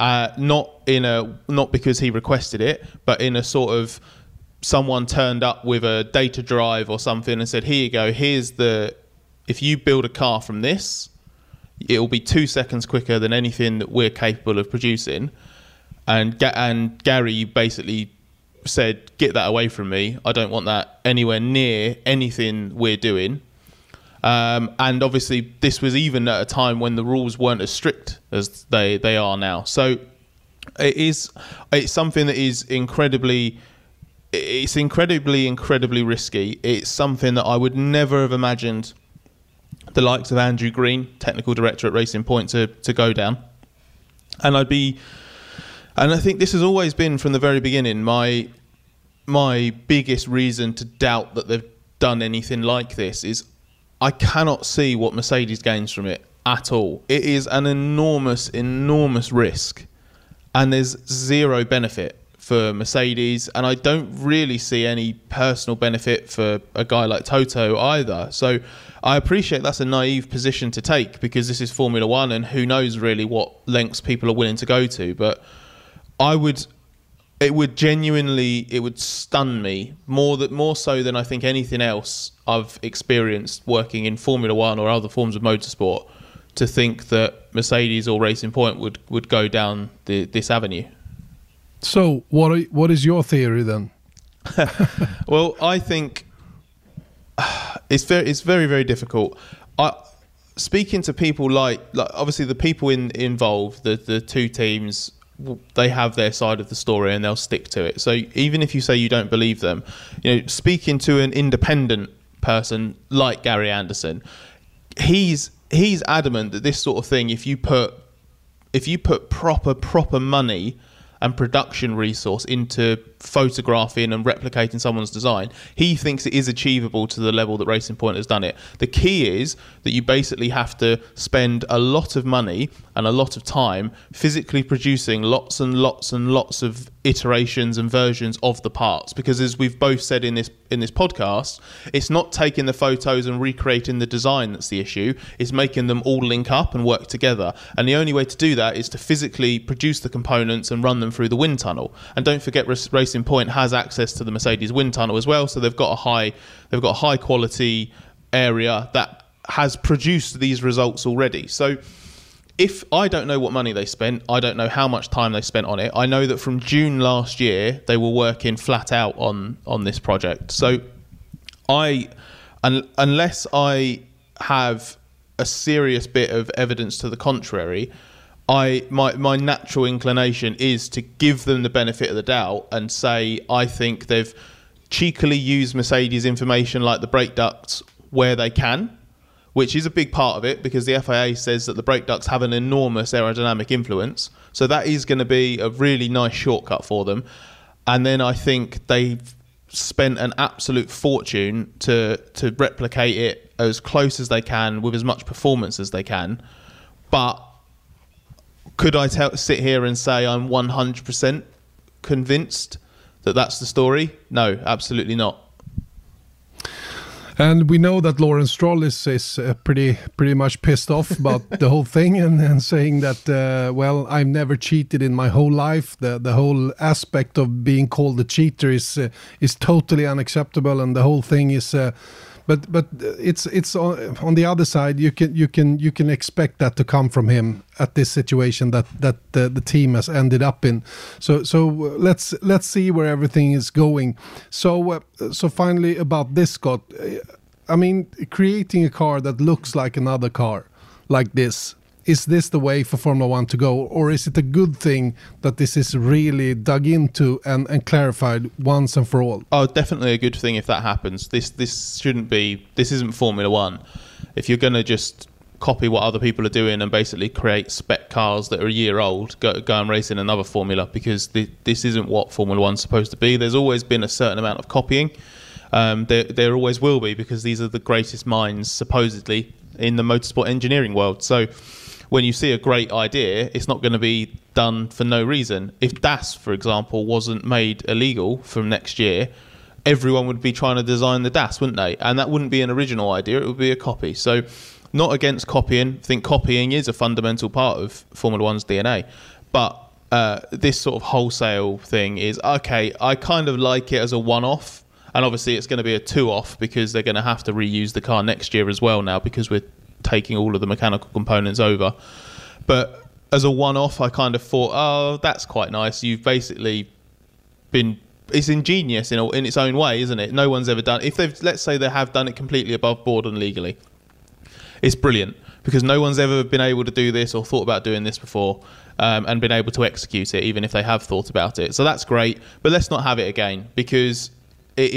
S3: Not because he requested it, but in a sort of, someone turned up with a data drive or something and said, "Here you go. If you build a car from this, it will be 2 seconds quicker than anything that we're capable of producing." And Gary basically said, "Get that away from me. I don't want that anywhere near anything we're doing." And obviously this was even at a time when the rules weren't as strict as they are now. So it's something that is incredibly risky. It's something that I would never have imagined the likes of Andrew Green, technical director at Racing Point, to go down. And I think this has always been from the very beginning my biggest reason to doubt that they've done anything like this is I cannot see what Mercedes gains from it at all. It is an enormous, enormous risk, and there's zero benefit for Mercedes, and I don't really see any personal benefit for a guy like Toto either. So I appreciate that's a naive position to take, because this is Formula One and who knows really what lengths people are willing to go to, but it would stun me more so than I think anything else I've experienced working in Formula One or other forms of motorsport, to think that Mercedes or Racing Point would go down this avenue.
S1: So what is your theory then?
S3: Well, I think it's very, very difficult. Speaking to people like obviously the people involved, the two teams, they have their side of the story and they'll stick to it. So even if you say you don't believe them, speaking to an independent person like Gary Anderson, he's adamant that this sort of thing, if you put proper money and production resource into photographing and replicating someone's design, he thinks it is achievable to the level that Racing Point has done it. The key is that you basically have to spend a lot of money and a lot of time physically producing lots and lots and lots of iterations and versions of the parts, because as we've both said in this podcast, it's not taking the photos and recreating the design that's the issue, it's making them all link up and work together. And the only way to do that is to physically produce the components and run them through the wind tunnel. And don't forget, Racing Point has access to the Mercedes wind tunnel as well, so they've got a high quality area that has produced these results already. So if I don't know what money they spent, I don't know how much time they spent on it. I know that from June last year they were working flat out on this project. So unless I have a serious bit of evidence to the contrary, my natural inclination is to give them the benefit of the doubt and say I think they've cheekily used Mercedes information like the brake ducts where they can, which is a big part of it because the FIA says that the brake ducts have an enormous aerodynamic influence. So that is going to be a really nice shortcut for them. And then I think they've spent an absolute fortune to replicate it as close as they can with as much performance as they can. But could I sit here and say I'm 100% convinced that that's the story? No, absolutely not.
S1: And we know that Lawrence Stroll is pretty much pissed off about the whole thing and saying that, well, I've never cheated in my whole life. The whole aspect of being called a cheater is totally unacceptable, and the whole thing is. But it's on the other side. You can expect that to come from him at this situation that the team has ended up in. So let's see where everything is going. So finally about this, Scott. I mean, creating a car that looks like another car like this. Is this the way for Formula One to go, or is it a good thing that this is really dug into and clarified once and for all?
S3: Oh, definitely a good thing if that happens. This isn't Formula One. If you're going to just copy what other people are doing and basically create spec cars that are a year old, go and race in another formula, because this isn't what Formula One's supposed to be. There's always been a certain amount of copying. There always will be, because these are the greatest minds supposedly in the motorsport engineering world. So when you see a great idea, it's not going to be done for no reason. If DAS, for example, wasn't made illegal from next year, everyone would be trying to design the DAS, wouldn't they? And that wouldn't be an original idea, it would be a copy. So not against copying. I think copying is a fundamental part of Formula One's DNA. But this sort of wholesale thing is, okay, I kind of like it as a one-off. And obviously it's going to be a two-off because they're going to have to reuse the car next year as well now, because we're taking all of the mechanical components over. But as a one-off, I kind of thought, oh, that's quite nice. You've basically been... It's ingenious in its own way, isn't it? No one's ever done... Let's say they have done it completely above board and legally. It's brilliant, because no one's ever been able to do this or thought about doing this before, and been able to execute it, even if they have thought about it. So that's great, but let's not have it again, because it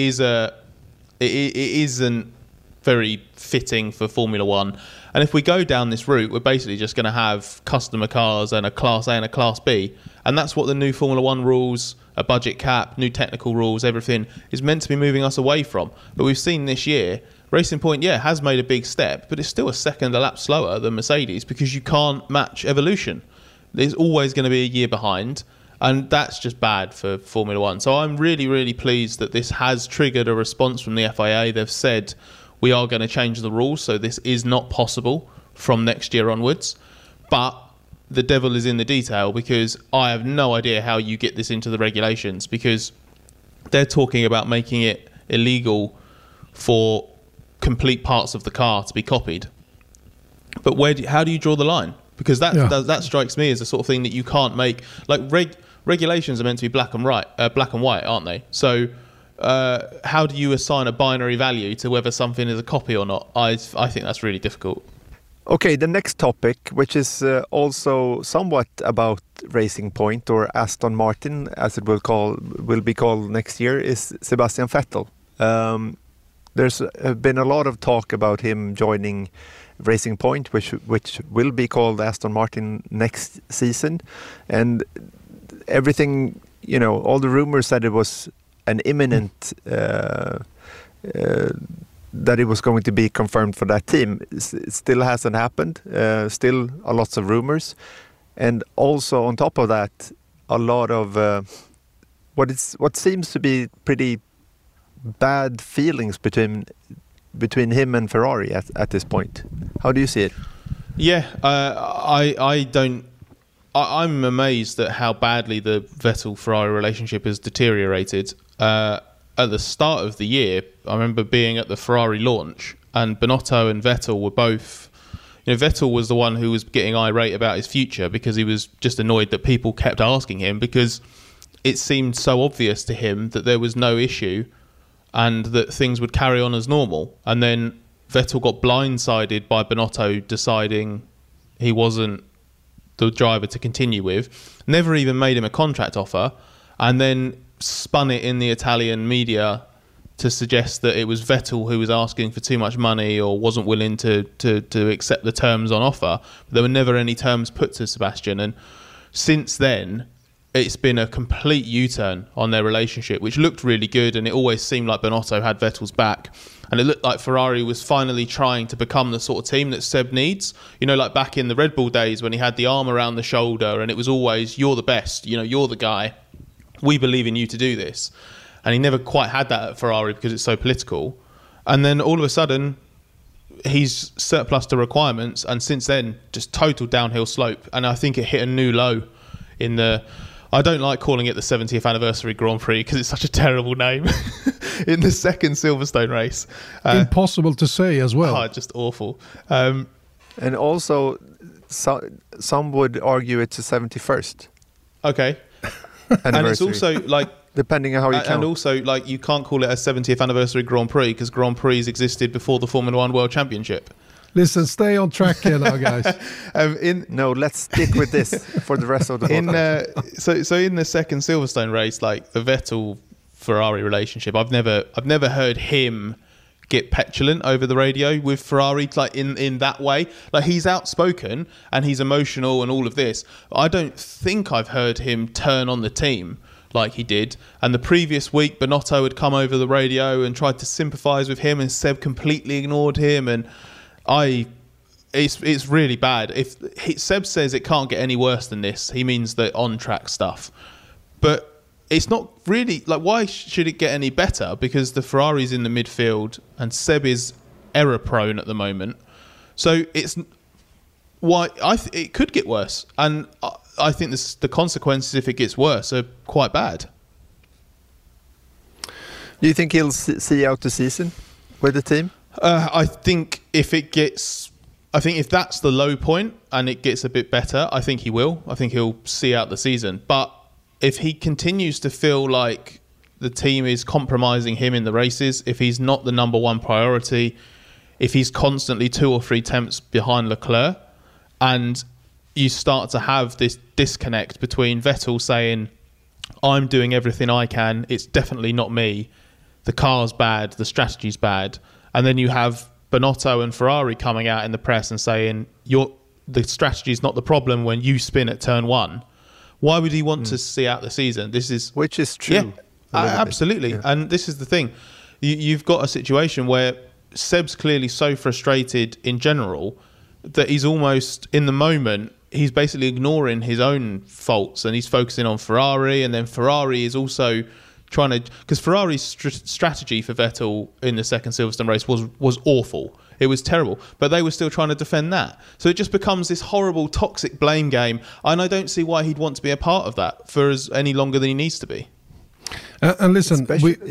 S3: isn't very fitting for Formula One. And if we go down this route, we're basically just going to have customer cars and a Class A and a Class B. And that's what the new Formula One rules, a budget cap, new technical rules, everything is meant to be moving us away from. But we've seen this year, Racing Point, has made a big step, but it's still a second a lap slower than Mercedes, because you can't match evolution. There's always going to be a year behind. And that's just bad for Formula One. So I'm really, really pleased that this has triggered a response from the FIA. They've said, we are going to change the rules, so this is not possible from next year onwards. But the devil is in the detail, because I have no idea how you get this into the regulations, because they're talking about making it illegal for complete parts of the car to be copied. But how do you draw the line? Because that strikes me as the sort of thing that you can't make. Like regulations are meant to be black and white, aren't they? So how do you assign a binary value to whether something is a copy or not? I think that's really difficult.
S2: Okay, the next topic, which is also somewhat about Racing Point, or Aston Martin, as it will be called next year, is Sebastian Vettel. There's been a lot of talk about him joining Racing Point, which will be called Aston Martin next season, and everything, all the rumors said it was an imminent that it was going to be confirmed for that team. It still hasn't happened. Still a lots of rumors, and also on top of that, a lot of what seems to be pretty bad feelings between him and Ferrari at this point. How do you see it?
S3: Yeah, I'm amazed at how badly the Vettel-Ferrari relationship has deteriorated. At the start of the year, I remember being at the Ferrari launch, and Binotto and Vettel were both... Vettel was the one who was getting irate about his future because he was just annoyed that people kept asking him, because it seemed so obvious to him that there was no issue and that things would carry on as normal. And then Vettel got blindsided by Binotto deciding he wasn't the driver to continue with, never even made him a contract offer, and then spun it in the Italian media to suggest that it was Vettel who was asking for too much money or wasn't willing to accept the terms on offer. There were never any terms put to Sebastian, and since then it's been a complete U-turn on their relationship, which looked really good, and it always seemed like Binotto had Vettel's back, and it looked like Ferrari was finally trying to become the sort of team that Seb needs. Like back in the Red Bull days when he had the arm around the shoulder and it was always, you're the best, you're the guy, we believe in you to do this. And he never quite had that at Ferrari because it's so political. And then all of a sudden, he's surplus to requirements, and since then, just total downhill slope. And I think it hit a new low in the... I don't like calling it the 70th anniversary Grand Prix because it's such a terrible name. In the second Silverstone race.
S1: Impossible to say as well.
S3: Oh, just awful.
S2: And also, some would argue it's the 71st.
S3: Okay. And it's also like...
S2: Depending on how you count.
S3: And also, you can't call it a 70th anniversary Grand Prix because Grand Prix existed before the Formula One World Championship.
S1: Listen, stay on track here now, guys.
S2: No, let's stick with this for the rest of the podcast.
S3: So in the second Silverstone race, the Vettel-Ferrari relationship, I've never heard him get petulant over the radio with Ferrari, in that way. He's outspoken and he's emotional and all of this. I don't think I've heard him turn on the team like he did. And the previous week, Binotto had come over the radio and tried to sympathise with him, and Seb completely ignored him. And it's really bad. If Seb says it can't get any worse than this, he means the on-track stuff. But it's not really... why should it get any better? Because the Ferrari's in the midfield and Seb is error-prone at the moment. So it's... why it could get worse. And I think the consequences, if it gets worse, are quite bad.
S2: Do you think he'll see out the season with the team?
S3: I think if that's the low point and it gets a bit better, I think he will. I think he'll see out the season. But if he continues to feel like the team is compromising him in the races, if he's not the number one priority, if he's constantly 2 or 3 tenths behind Leclerc, and you start to have this disconnect between Vettel saying, I'm doing everything I can, it's definitely not me, the car's bad, the strategy's bad, and then you have Binotto and Ferrari coming out in the press and saying, the strategy's not the problem when you spin at turn 1. Why would he want to see out the season?
S2: Which is true.
S3: Yeah, absolutely. Yeah. And this is the thing. You've got a situation where Seb's clearly so frustrated in general that he's almost, in the moment, he's basically ignoring his own faults and he's focusing on Ferrari, and then Ferrari is also trying to... Because Ferrari's strategy for Vettel in the second Silverstone race was awful. It was terrible. But they were still trying to defend that. So it just becomes this horrible, toxic blame game, and I don't see why he'd want to be a part of that for any longer than he needs to be.
S1: And listen,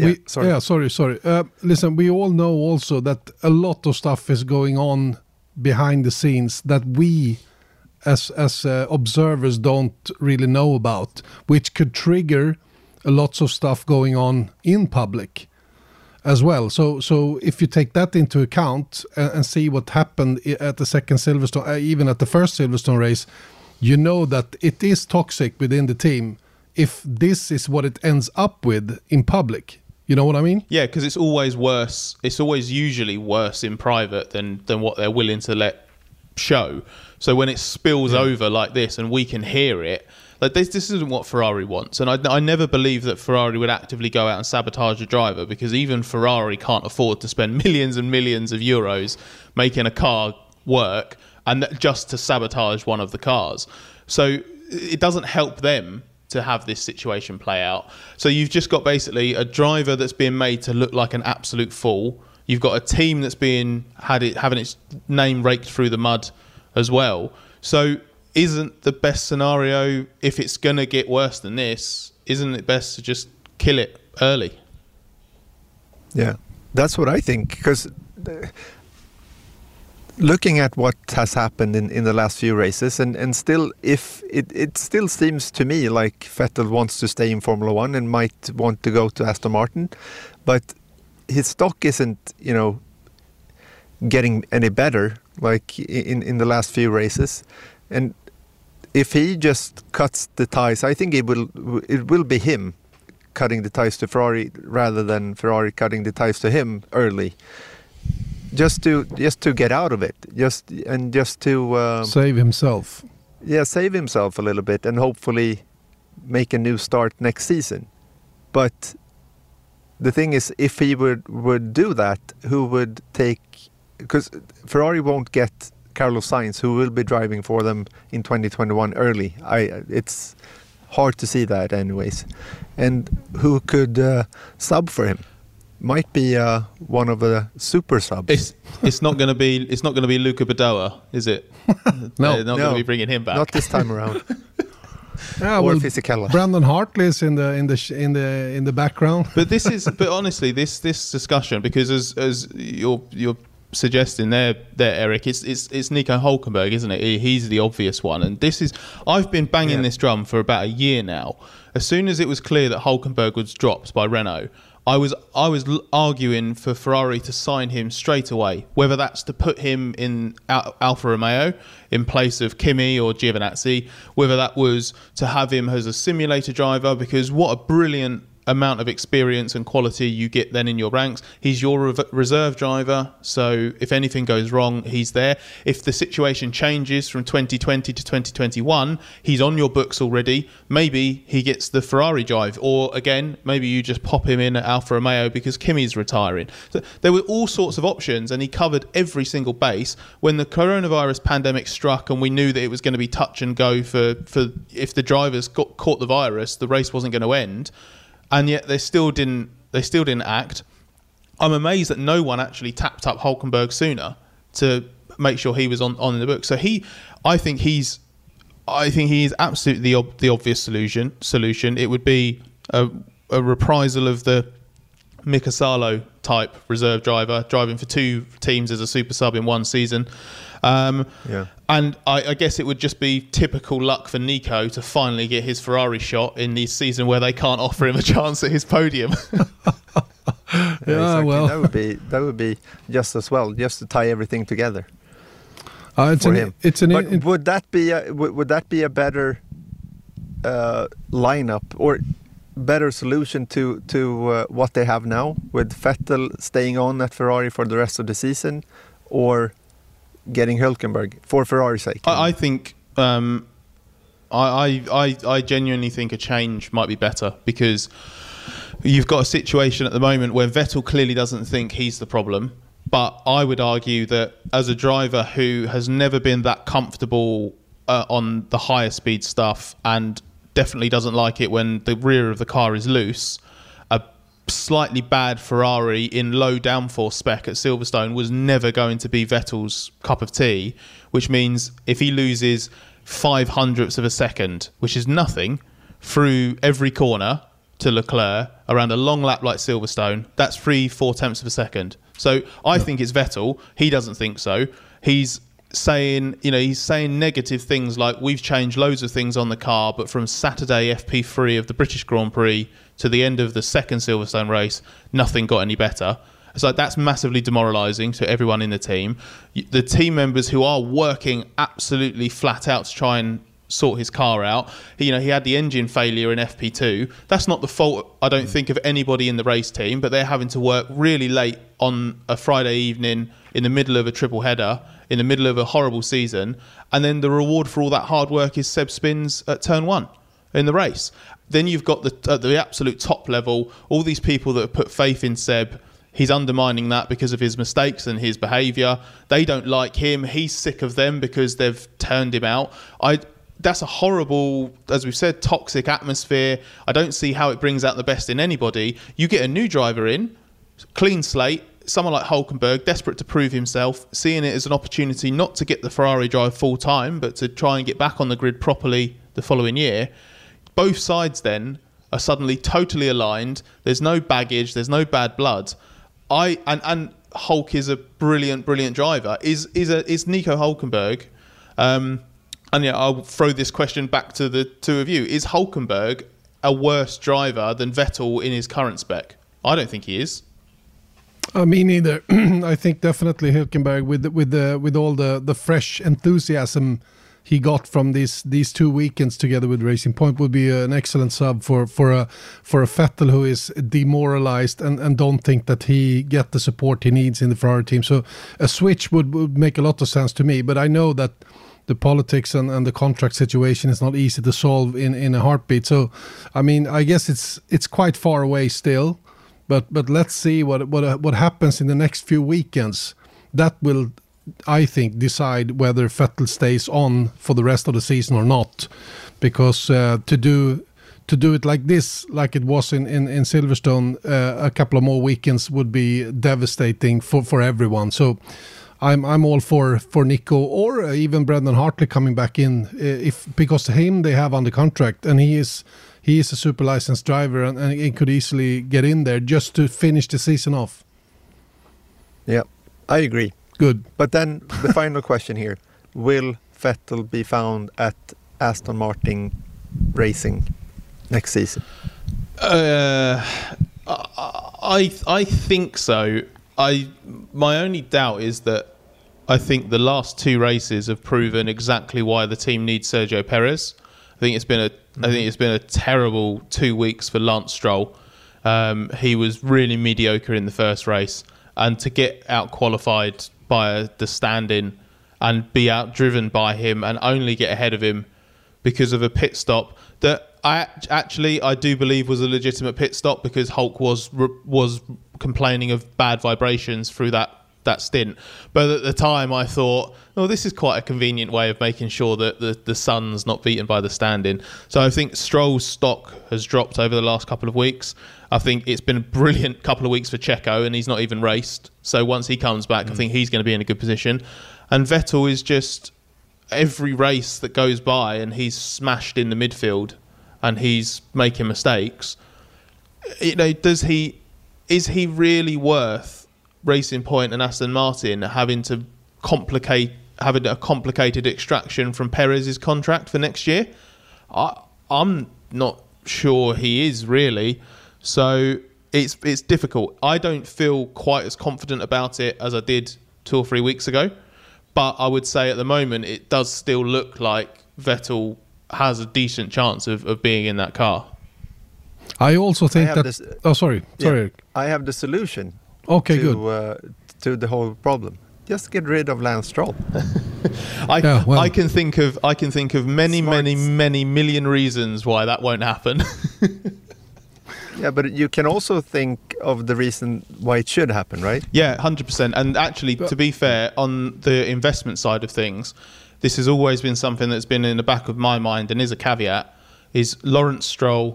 S1: listen, we all know also that a lot of stuff is going on behind the scenes that we as observers don't really know about, which could trigger lots of stuff going on in public. as well. So if you take that into account and see what happened at the second Silverstone, even at the first Silverstone race, you know that it is toxic within the team if this is what it ends up with in public. You know what I mean?
S3: Yeah, because it's always worse. It's always usually worse in private than what they're willing to let show. So when it spills over like this and we can hear it, like this isn't what Ferrari wants. And I never believe that Ferrari would actively go out and sabotage a driver, because even Ferrari can't afford to spend millions and millions of euros making a car work and just to sabotage one of the cars. So it doesn't help them to have this situation play out. So you've just got basically a driver that's being made to look like an absolute fool. You've got a team that's having its name raked through the mud as well. So isn't the best scenario, if it's going to get worse than this, isn't it best to just kill it early?
S2: Yeah, that's what I think, because looking at what has happened in the last few races, and still, if it still seems to me like Vettel wants to stay in Formula One and might want to go to Aston Martin, but his stock isn't, getting any better like in the last few races. And if he just cuts the ties, I think it will be him cutting the ties to Ferrari rather than Ferrari cutting the ties to him early. Just to get out of it, just to
S1: save himself.
S2: Yeah, save himself a little bit and hopefully make a new start next season. But the thing is, if he would do that, who would take? Because Ferrari won't get Carlos Sainz, who will be driving for them in 2021 early. It's hard to see that, anyways. And who could sub for him? Might be one of the super subs.
S3: It's not going to be Luca Badoa, is it?
S1: No,
S3: they're not going to be bringing him back.
S2: Not this time around.
S1: Or
S2: Fisichella.
S1: Brandon Hartley is in the background.
S3: But honestly, this discussion, because as you're suggesting there, Eric, it's Nico Hülkenberg, isn't it? He's the obvious one, and I've been banging this drum for about a year now. As soon as it was clear that Hülkenberg was dropped by Renault, I was arguing for Ferrari to sign him straight away, whether that's to put him in Alfa Romeo in place of Kimi or Giovinazzi, whether that was to have him as a simulator driver, because what a brilliant amount of experience and quality you get then in your ranks. He's your reserve driver, so if anything goes wrong, he's there. If the situation changes from 2020 to 2021, he's on your books already. Maybe he gets the Ferrari drive, or again, maybe you just pop him in at Alfa Romeo because Kimi's retiring. So there were all sorts of options, and he covered every single base. When the coronavirus pandemic struck and we knew that it was going to be touch and go for if the drivers caught the virus, the race wasn't going to end. And yet they still didn't act. I'm amazed that no one actually tapped up Hülkenberg sooner to make sure he was on the book. So I think he is absolutely the obvious solution. It would be a reprisal of the Mika Salo type reserve driver, driving for two teams as a super sub in one season. And I guess it would just be typical luck for Nico to finally get his Ferrari shot in the season where they can't offer him a chance at his podium.
S2: Exactly. Well, that would be just as well, just to tie everything together.
S1: Would
S2: that be a better lineup or better solution to what they have now, with Vettel staying on at Ferrari for the rest of the season, or getting Hülkenberg for Ferrari's sake?
S3: I think I genuinely think a change might be better, because you've got a situation at the moment where Vettel clearly doesn't think he's the problem, but I would argue that as a driver who has never been that comfortable on the higher speed stuff, and definitely doesn't like it when the rear of the car is loose, a slightly bad Ferrari in low downforce spec at Silverstone was never going to be Vettel's cup of tea, which means if he loses 0.05 of a second, which is nothing, through every corner to Leclerc around a long lap like Silverstone, that's 3-4 tenths of a second. So I think it's Vettel. He doesn't think so. He's saying, he's saying negative things like we've changed loads of things on the car, but from Saturday FP3 of the British Grand Prix to the end of the second Silverstone race, nothing got any better. It's like that's massively demoralising to everyone in the team. The team members who are working absolutely flat out to try and sort his car out. He had the engine failure in FP2. That's not the fault, I don't think, of anybody in the race team, but they're having to work really late on a Friday evening in the middle of a triple header, in the middle of a horrible season, and then the reward for all that hard work is Seb spins at turn 1 in the race. Then you've got at the absolute top level, all these people that have put faith in Seb. He's undermining that because of his mistakes and his behaviour. They don't like him. He's sick of them because they've turned him out. That's a horrible, as we've said, toxic atmosphere. I don't see how it brings out the best in anybody. You get a new driver in, clean slate, someone like Hulkenberg, desperate to prove himself, seeing it as an opportunity not to get the Ferrari drive full time, but to try and get back on the grid properly the following year. Both sides then are suddenly totally aligned. There's no baggage. There's no bad blood. And Hulk is a brilliant driver. Is Nico Hulkenberg? And I'll throw this question back to the two of you. Is Hulkenberg a worse driver than Vettel in his current spec? I don't think he is.
S1: Me neither. I think definitely Hulkenberg with all the fresh enthusiasm he got from these 2 weekends together with Racing Point would be an excellent sub for a Vettel who is demoralized and don't think that he get the support he needs in the Ferrari team. So a switch would make a lot of sense to me. But I know that the politics and the contract situation is not easy to solve in a heartbeat. So, I mean, I guess it's quite far away still. But let's see what happens in the next few weekends. That will, I think, decide whether Vettel stays on for the rest of the season or not. Because to do it like this, like it was in Silverstone, a couple of more weekends would be devastating for everyone. So I'm all for Nico or even Brendan Hartley coming back in, because him they have under contract, and he is a super licensed driver and he could easily get in there just to finish the season off.
S2: Yeah, I agree.
S1: Good.
S2: But then the final question here: will Vettel be found at Aston Martin Racing next season?
S3: I think so. My only doubt is that I think the last 2 races have proven exactly why the team needs Sergio Perez. I think it's been a terrible 2 weeks for Lance Stroll. He was really mediocre in the first race, and to get out qualified by the stand-in and be outdriven by him and only get ahead of him because of a pit stop that I do believe was a legitimate pit stop, because Hulk was complaining of bad vibrations through that stint. But at the time I thought, this is quite a convenient way of making sure that the sun's not beaten by the stand-in. So I think Stroll's stock has dropped over the last couple of weeks. I think it's been a brilliant couple of weeks for Checo, and he's not even raced. So once he comes back, I think he's going to be in a good position. And Vettel is just, every race that goes by and he's smashed in the midfield and he's making mistakes, is he really worth Racing Point and Aston Martin having a complicated extraction from Perez's contract for next year? I'm not sure he is really. So it's difficult. I don't feel quite as confident about it as I did 2 or 3 weeks ago. But I would say at the moment it does still look like Vettel has a decent chance of being in that car.
S1: I also think that... Sorry, Eric.
S2: I have the solution.
S1: Okay, good.
S2: To the whole problem. Just get rid of Lance Stroll.
S3: I can think of many million reasons why that won't happen.
S2: Yeah, but you can also think of the reason why it should happen, right?
S3: Yeah, 100%. And actually, to be fair, on the investment side of things, this has always been something that's been in the back of my mind and is a caveat, is Lawrence Stroll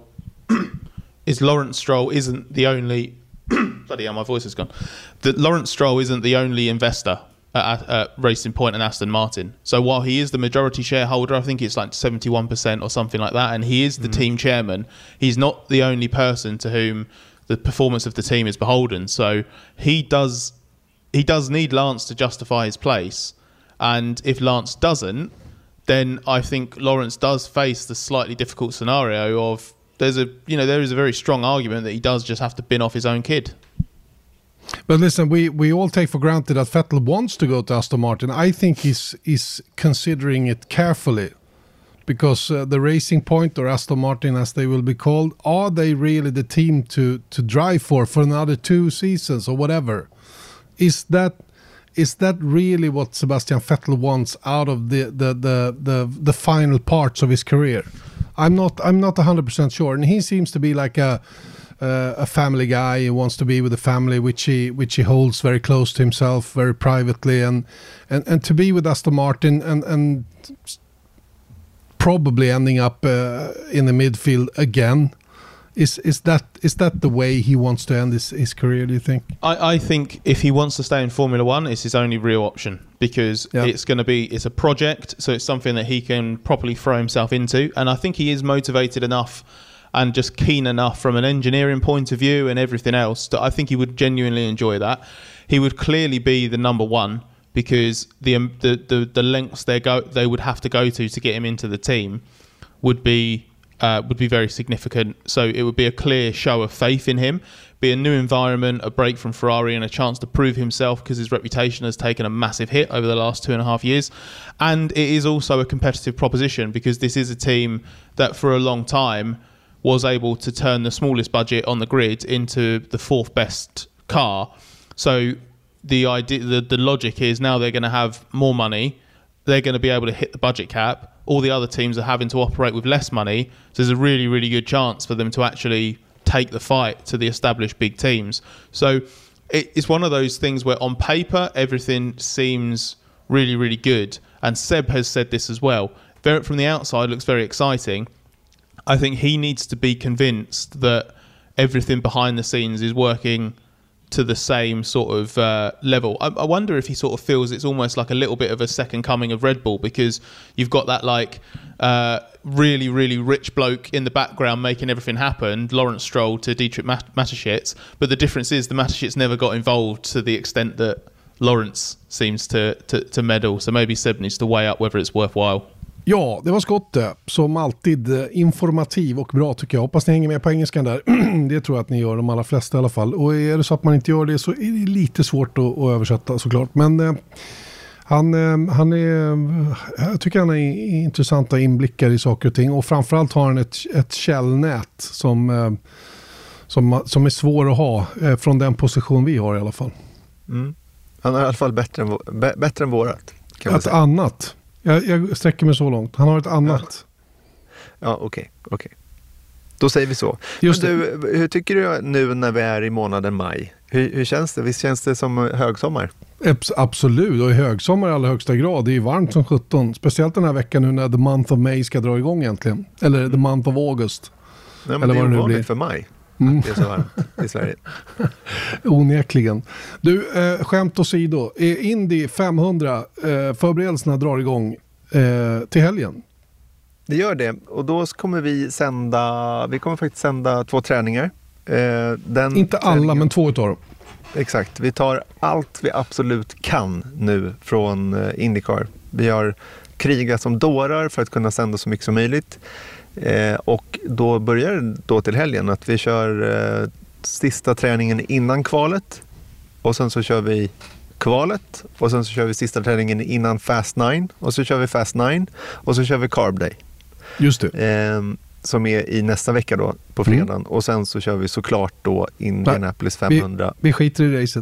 S3: isn't the only... Bloody hell, my voice has gone. That Lawrence Stroll isn't the only investor at Racing Point and Aston Martin. So while he is the majority shareholder, I think it's like 71% or something like that, and he is the team chairman, he's not the only person to whom the performance of the team is beholden. So he does need Lance to justify his place. And if Lance doesn't, then I think Lawrence does face the slightly difficult scenario of there is a very strong argument that he does just have to bin off his own kid.
S1: But listen, we all take for granted that Vettel wants to go to Aston Martin. I think he's considering it carefully, because the Racing Point, or Aston Martin as they will be called, are they really the team to drive for another 2 seasons or whatever? Is that really what Sebastian Vettel wants out of the final parts of his career? I'm not 100% sure, and he seems to be like a family guy. He wants to be with the family, which he holds very close to himself, very privately, and to be with Aston Martin and probably ending up in the midfield again. Is that the way he wants to end his career, do you think?
S3: I think if he wants to stay in Formula One, it's his only real option, because it's a project, so it's something that he can properly throw himself into, and I think he is motivated enough and just keen enough from an engineering point of view and everything else that I think he would genuinely enjoy that. He would clearly be the number one, because the lengths they would have to go to get him into the team would be very significant. So it would be a clear show of faith in him, be a new environment, a break from Ferrari, and a chance to prove himself, because his reputation has taken a massive hit over the last 2.5 years. And it is also a competitive proposition, because this is a team that for a long time was able to turn the smallest budget on the grid into the 4th best car. So the logic is now they're going to have more money, they're going to be able to hit the budget cap. All the other teams are having to operate with less money, so there's a really, really good chance for them to actually take the fight to the established big teams. So it's one of those things where on paper everything seems really, really good, and Seb has said this as well. From the outside looks very exciting. I think he needs to be convinced that everything behind the scenes is working to the same sort of level. I wonder if he sort of feels it's almost like a little bit of a second coming of Red Bull, because you've got that really, really rich bloke in the background making everything happen, Lawrence Stroll to Dietrich Mateschitz, but the difference is the Mateschitz never got involved to the extent that Lawrence seems to meddle. So maybe Seb needs to weigh up whether it's worthwhile.
S1: Ja, det var Scott det. Som alltid informativ och bra tycker jag. Hoppas ni hänger med på engelskan där. Det tror jag att ni gör, de allra flesta i alla fall. Och är det så att man inte gör det så är det lite svårt att översätta såklart. Men han är, jag tycker han är intressanta inblickar i saker och ting. Och framförallt har han ett källnät som är svår att ha från den position vi har i alla fall.
S2: Mm. Han är i alla fall bättre än vårat.
S1: Ett annat. Jag sträcker mig så långt. Han har ett annat.
S2: Ja, okej. Då säger vi så. Just men du, hur tycker du nu när vi är i månaden maj? Hur känns det? Visst känns det som högsommar?
S1: Absolut, och i högsommar i allra högsta grad. Det är varmt som 17. Speciellt den här veckan nu när the month of May ska dra igång egentligen. Eller the month of August.
S2: Nej, men eller det är ovanligt för maj. Det är så varmt i Sverige.
S1: Onekligen. Du, skämt åsido. Indy 500 förberedelserna drar igång till helgen.
S2: Det gör det. Och då kommer vi kommer faktiskt sända 2 träningar.
S1: Inte alla, men 2 utav dem.
S2: Exakt. Vi tar allt vi absolut kan nu från IndyCar. Vi har krigat som dårar för att kunna sända så mycket som möjligt. Och då börjar det då till helgen att vi kör sista träningen innan kvalet, och sen så kör vi kvalet, och sen så kör vi sista träningen innan Fast 9, och så kör vi Fast 9, och så kör vi Carb Day.
S1: Just det.
S2: Som är i nästa vecka då på fredagen, och sen så kör vi såklart då Indianapolis 500.
S1: Vi skiter i racet.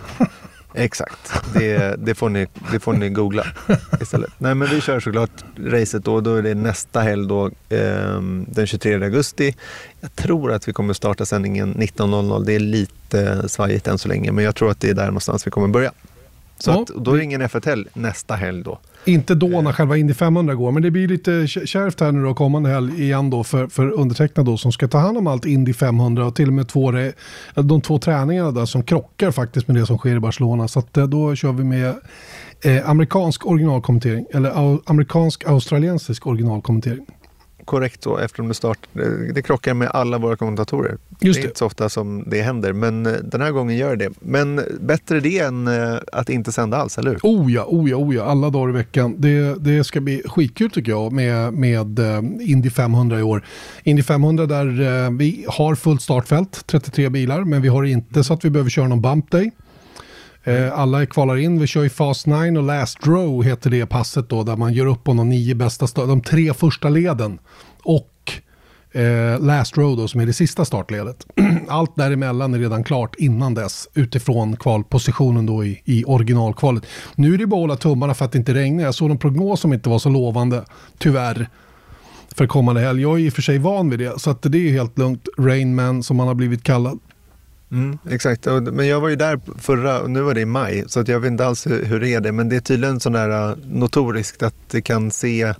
S2: Exakt, det får ni googla istället. Nej, men vi kör såklart racet då är det nästa helg då, den 23 augusti. Jag tror att vi kommer starta sändningen 19.00. Det är lite svajigt än så länge, men jag tror att det är där någonstans vi kommer börja. Så då är det ingen F1 nästa helg då. Inte då
S1: när själva Indy 500 går, men det blir lite kärvt här nu då kommande helg igen då för undertecknad då som ska ta hand om allt Indy 500 och till och med de 2 träningarna där som krockar faktiskt med det som sker i Barcelona. Så att då kör vi med amerikansk originalkommentering eller amerikansk-australiensisk originalkommentering.
S2: korrekt så, eftersom det krockar med alla våra kommentatorer.
S1: Just
S2: det är inte så ofta som det händer, men den här gången gör det. Men bättre det än att inte sända alls, eller hur?
S1: Oh ja, alla dagar i veckan. Det ska bli skitkul tycker jag med Indy 500 i år. Indy 500 där vi har fullt startfält, 33 bilar, men vi har inte så att vi behöver köra någon bump day. Alla kvalar in, vi kör i Fast 9 och Last Row heter det passet då, där man gör upp på de 9 bästa de 3 första leden och Last Row då som är det sista startledet. Allt däremellan är redan klart innan dess utifrån kvalpositionen då i originalkvalet. Nu är det bara att hålla tummarna för att det inte regnar. Jag såg en prognos som inte var så lovande, tyvärr, för kommande helg. Jag är i och för sig van vid det, så att det är helt lugnt. Rainman som man har blivit kallad.
S2: Exakt, men jag var ju där förra, och nu var det i maj, så att jag vet inte alls hur det är det, men det är tydligen sån där notoriskt att det kan se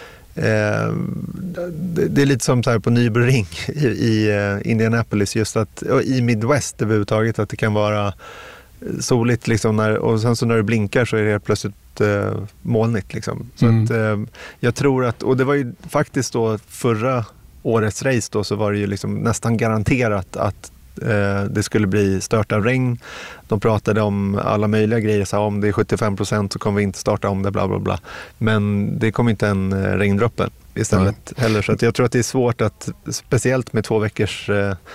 S2: det är lite som så här på Nürburgring i Indianapolis, just att i Midwest överhuvudtaget, att det kan vara soligt liksom och sen så när det blinkar så är det plötsligt molnigt liksom. Så att jag tror att, och det var ju faktiskt då förra årets race då, så var det ju liksom nästan garanterat att det skulle bli stört av regn. De pratade om alla möjliga grejer, så om det är 75% så kommer vi inte starta om det, bla bla bla. Men det kom inte en regndroppe istället heller, så att jag tror att det är svårt att, speciellt med 2 veckors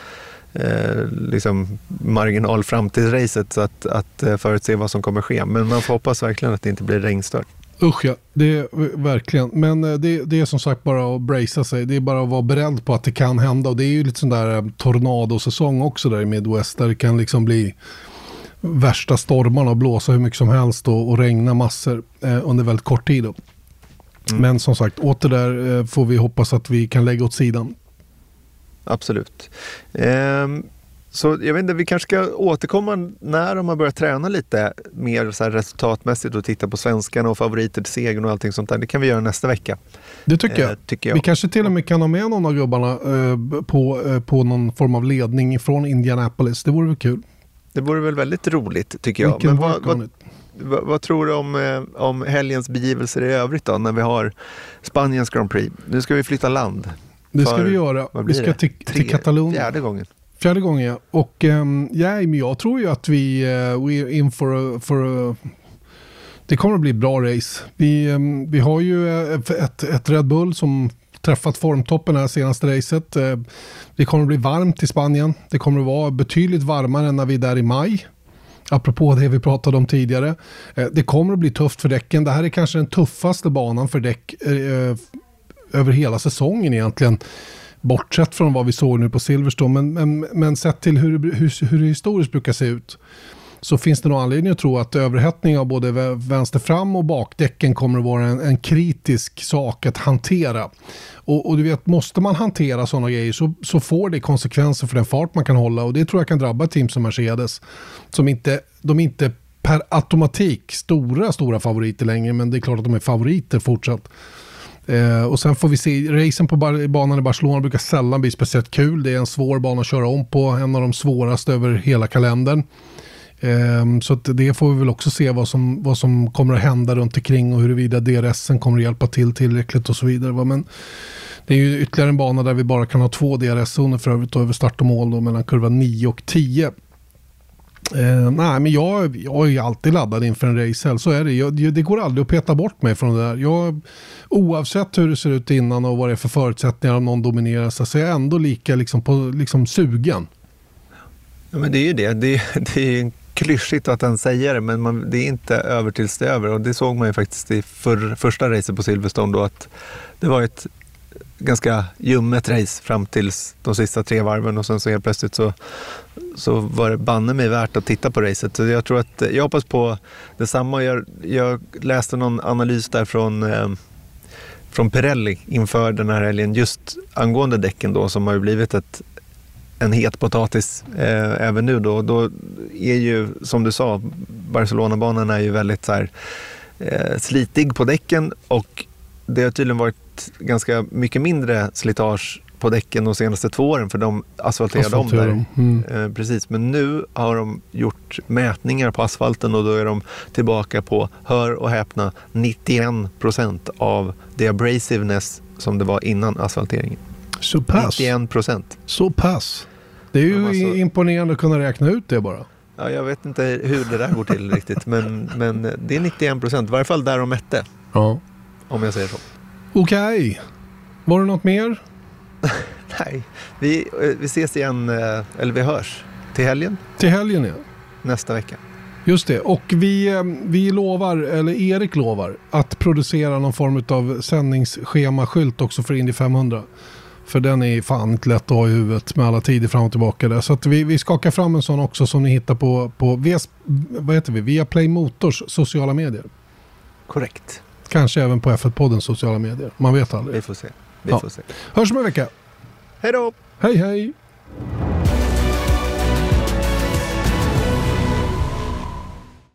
S2: liksom marginal fram till racet, så att förutse vad som kommer ske. Men man får hoppas verkligen att det inte blir regnstört.
S1: Usch ja, det är verkligen. Men det är som sagt bara att bracea sig. Det är bara att vara beredd på att det kan hända. Och det är ju lite sån där tornadosäsong också där i Midwest, där det kan liksom bli värsta stormarna och blåsa hur mycket som helst och regna massor under väldigt kort tid då. Men som sagt, åter där får vi hoppas att vi kan lägga åt sidan.
S2: Absolut. Så jag vet inte, vi kanske ska återkomma när de har börjat träna lite mer så här resultatmässigt och titta på svenskarna och favoriter till segern och allting sånt där. Det kan vi göra nästa vecka.
S1: Det tycker jag. Vi kanske till och med kan ha med någon av gubbarna på någon form av ledning från Indianapolis. Det vore väl kul. Det
S2: vore väl väldigt roligt tycker jag. Men vad tror du om helgens begivelser i övrigt då, när vi har Spaniens Grand Prix? Nu ska vi flytta land.
S1: Det ska vi göra. Vi ska till Katalonien.
S2: 4:e gången.
S1: 4:e gången, ja. Och men jag tror ju att vi är in för det kommer att bli bra race. Vi har ju ett Red Bull som träffat formtoppen här senaste racet. Det kommer att bli varmt i Spanien. Det kommer att vara betydligt varmare än när vi är där i maj. Apropå det vi pratade om tidigare. Det kommer att bli tufft för däcken. Det här är kanske den tuffaste banan för däck över hela säsongen egentligen. Bortsett från vad vi såg nu på Silverstone. Men sett till hur det historiskt brukar se ut, så finns det nog anledning att tro att överhettning av både vänster fram och bakdäcken kommer att vara en kritisk sak att hantera. Och du vet, måste man hantera sådana grejer så får det konsekvenser för den fart man kan hålla. Och det tror jag kan drabba team som Mercedes, de inte per automatik stora favoriter längre, men det är klart att de är favoriter fortsatt. Och sen får vi se, racen på banan i Barcelona brukar sällan bli speciellt kul. Det är en svår bana att köra om på, en av de svåraste över hela kalendern. Så att det får vi väl också se vad som kommer att hända runt omkring och huruvida DRSen kommer att hjälpa till tillräckligt och så vidare. Men det är ju ytterligare en bana där vi bara kan ha 2 DRS-zoner för övrigt över start och mål då, mellan kurva 9 och 10. Nej, men jag är ju alltid laddad inför en race. Så är det. Det går aldrig att peta bort mig från det där. Oavsett hur det ser ut innan och vad det är för förutsättningar om någon dominerar, så är jag ändå lika liksom sugen.
S2: Ja, men det är ju det. Det är klyschigt att han säger det, men det är inte över tills det är över. Och det såg man ju faktiskt i första racet på Silverstone då, att det var ett ganska ljummet race fram till de sista 3 varven, och sen så helt plötsligt så var det banne mig värt att titta på racet. Så jag tror att jag hoppas på detsamma. Jag läste någon analys där från Pirelli inför den här helgen just angående däcken då, som har ju blivit en het potatis även nu då. Då är ju, som du sa, Barcelona-banan är ju väldigt så här slitig på däcken, och det har tydligen varit ganska mycket mindre slitage på däcken de senaste 2 åren, för de asfalterade om där. Precis, men nu har de gjort mätningar på asfalten, och då är de tillbaka på, hör och häpna, 91% av the abrasiveness som det var innan asfalteringen.
S1: Så pass.
S2: 91%.
S1: Så pass. Det är ju
S2: alltså,
S1: imponerande att kunna räkna ut det bara.
S2: Ja, jag vet inte hur det där går till riktigt, men det är 91%, i varje fall där de mätte.
S1: Ja.
S2: Om jag säger så.
S1: Okej. Var det något mer?
S2: Nej, vi ses igen, eller vi hörs till helgen.
S1: Till helgen, ja.
S2: Nästa vecka.
S1: Just det, och vi lovar, eller Erik lovar, att producera någon form av sändningsschemaskylt också för Indy 500. För den är fan inte lätt att ha i huvudet med alla tider fram och tillbaka där. Så att vi skakar fram en sån också som ni hittar på via Play Motors sociala medier.
S2: Korrekt.
S1: Kanske även på F1-poddens sociala medier. Man vet aldrig.
S2: Vi får se. Vi får se.
S1: Hörs om en vecka.
S2: Hej då!
S1: Hej hej!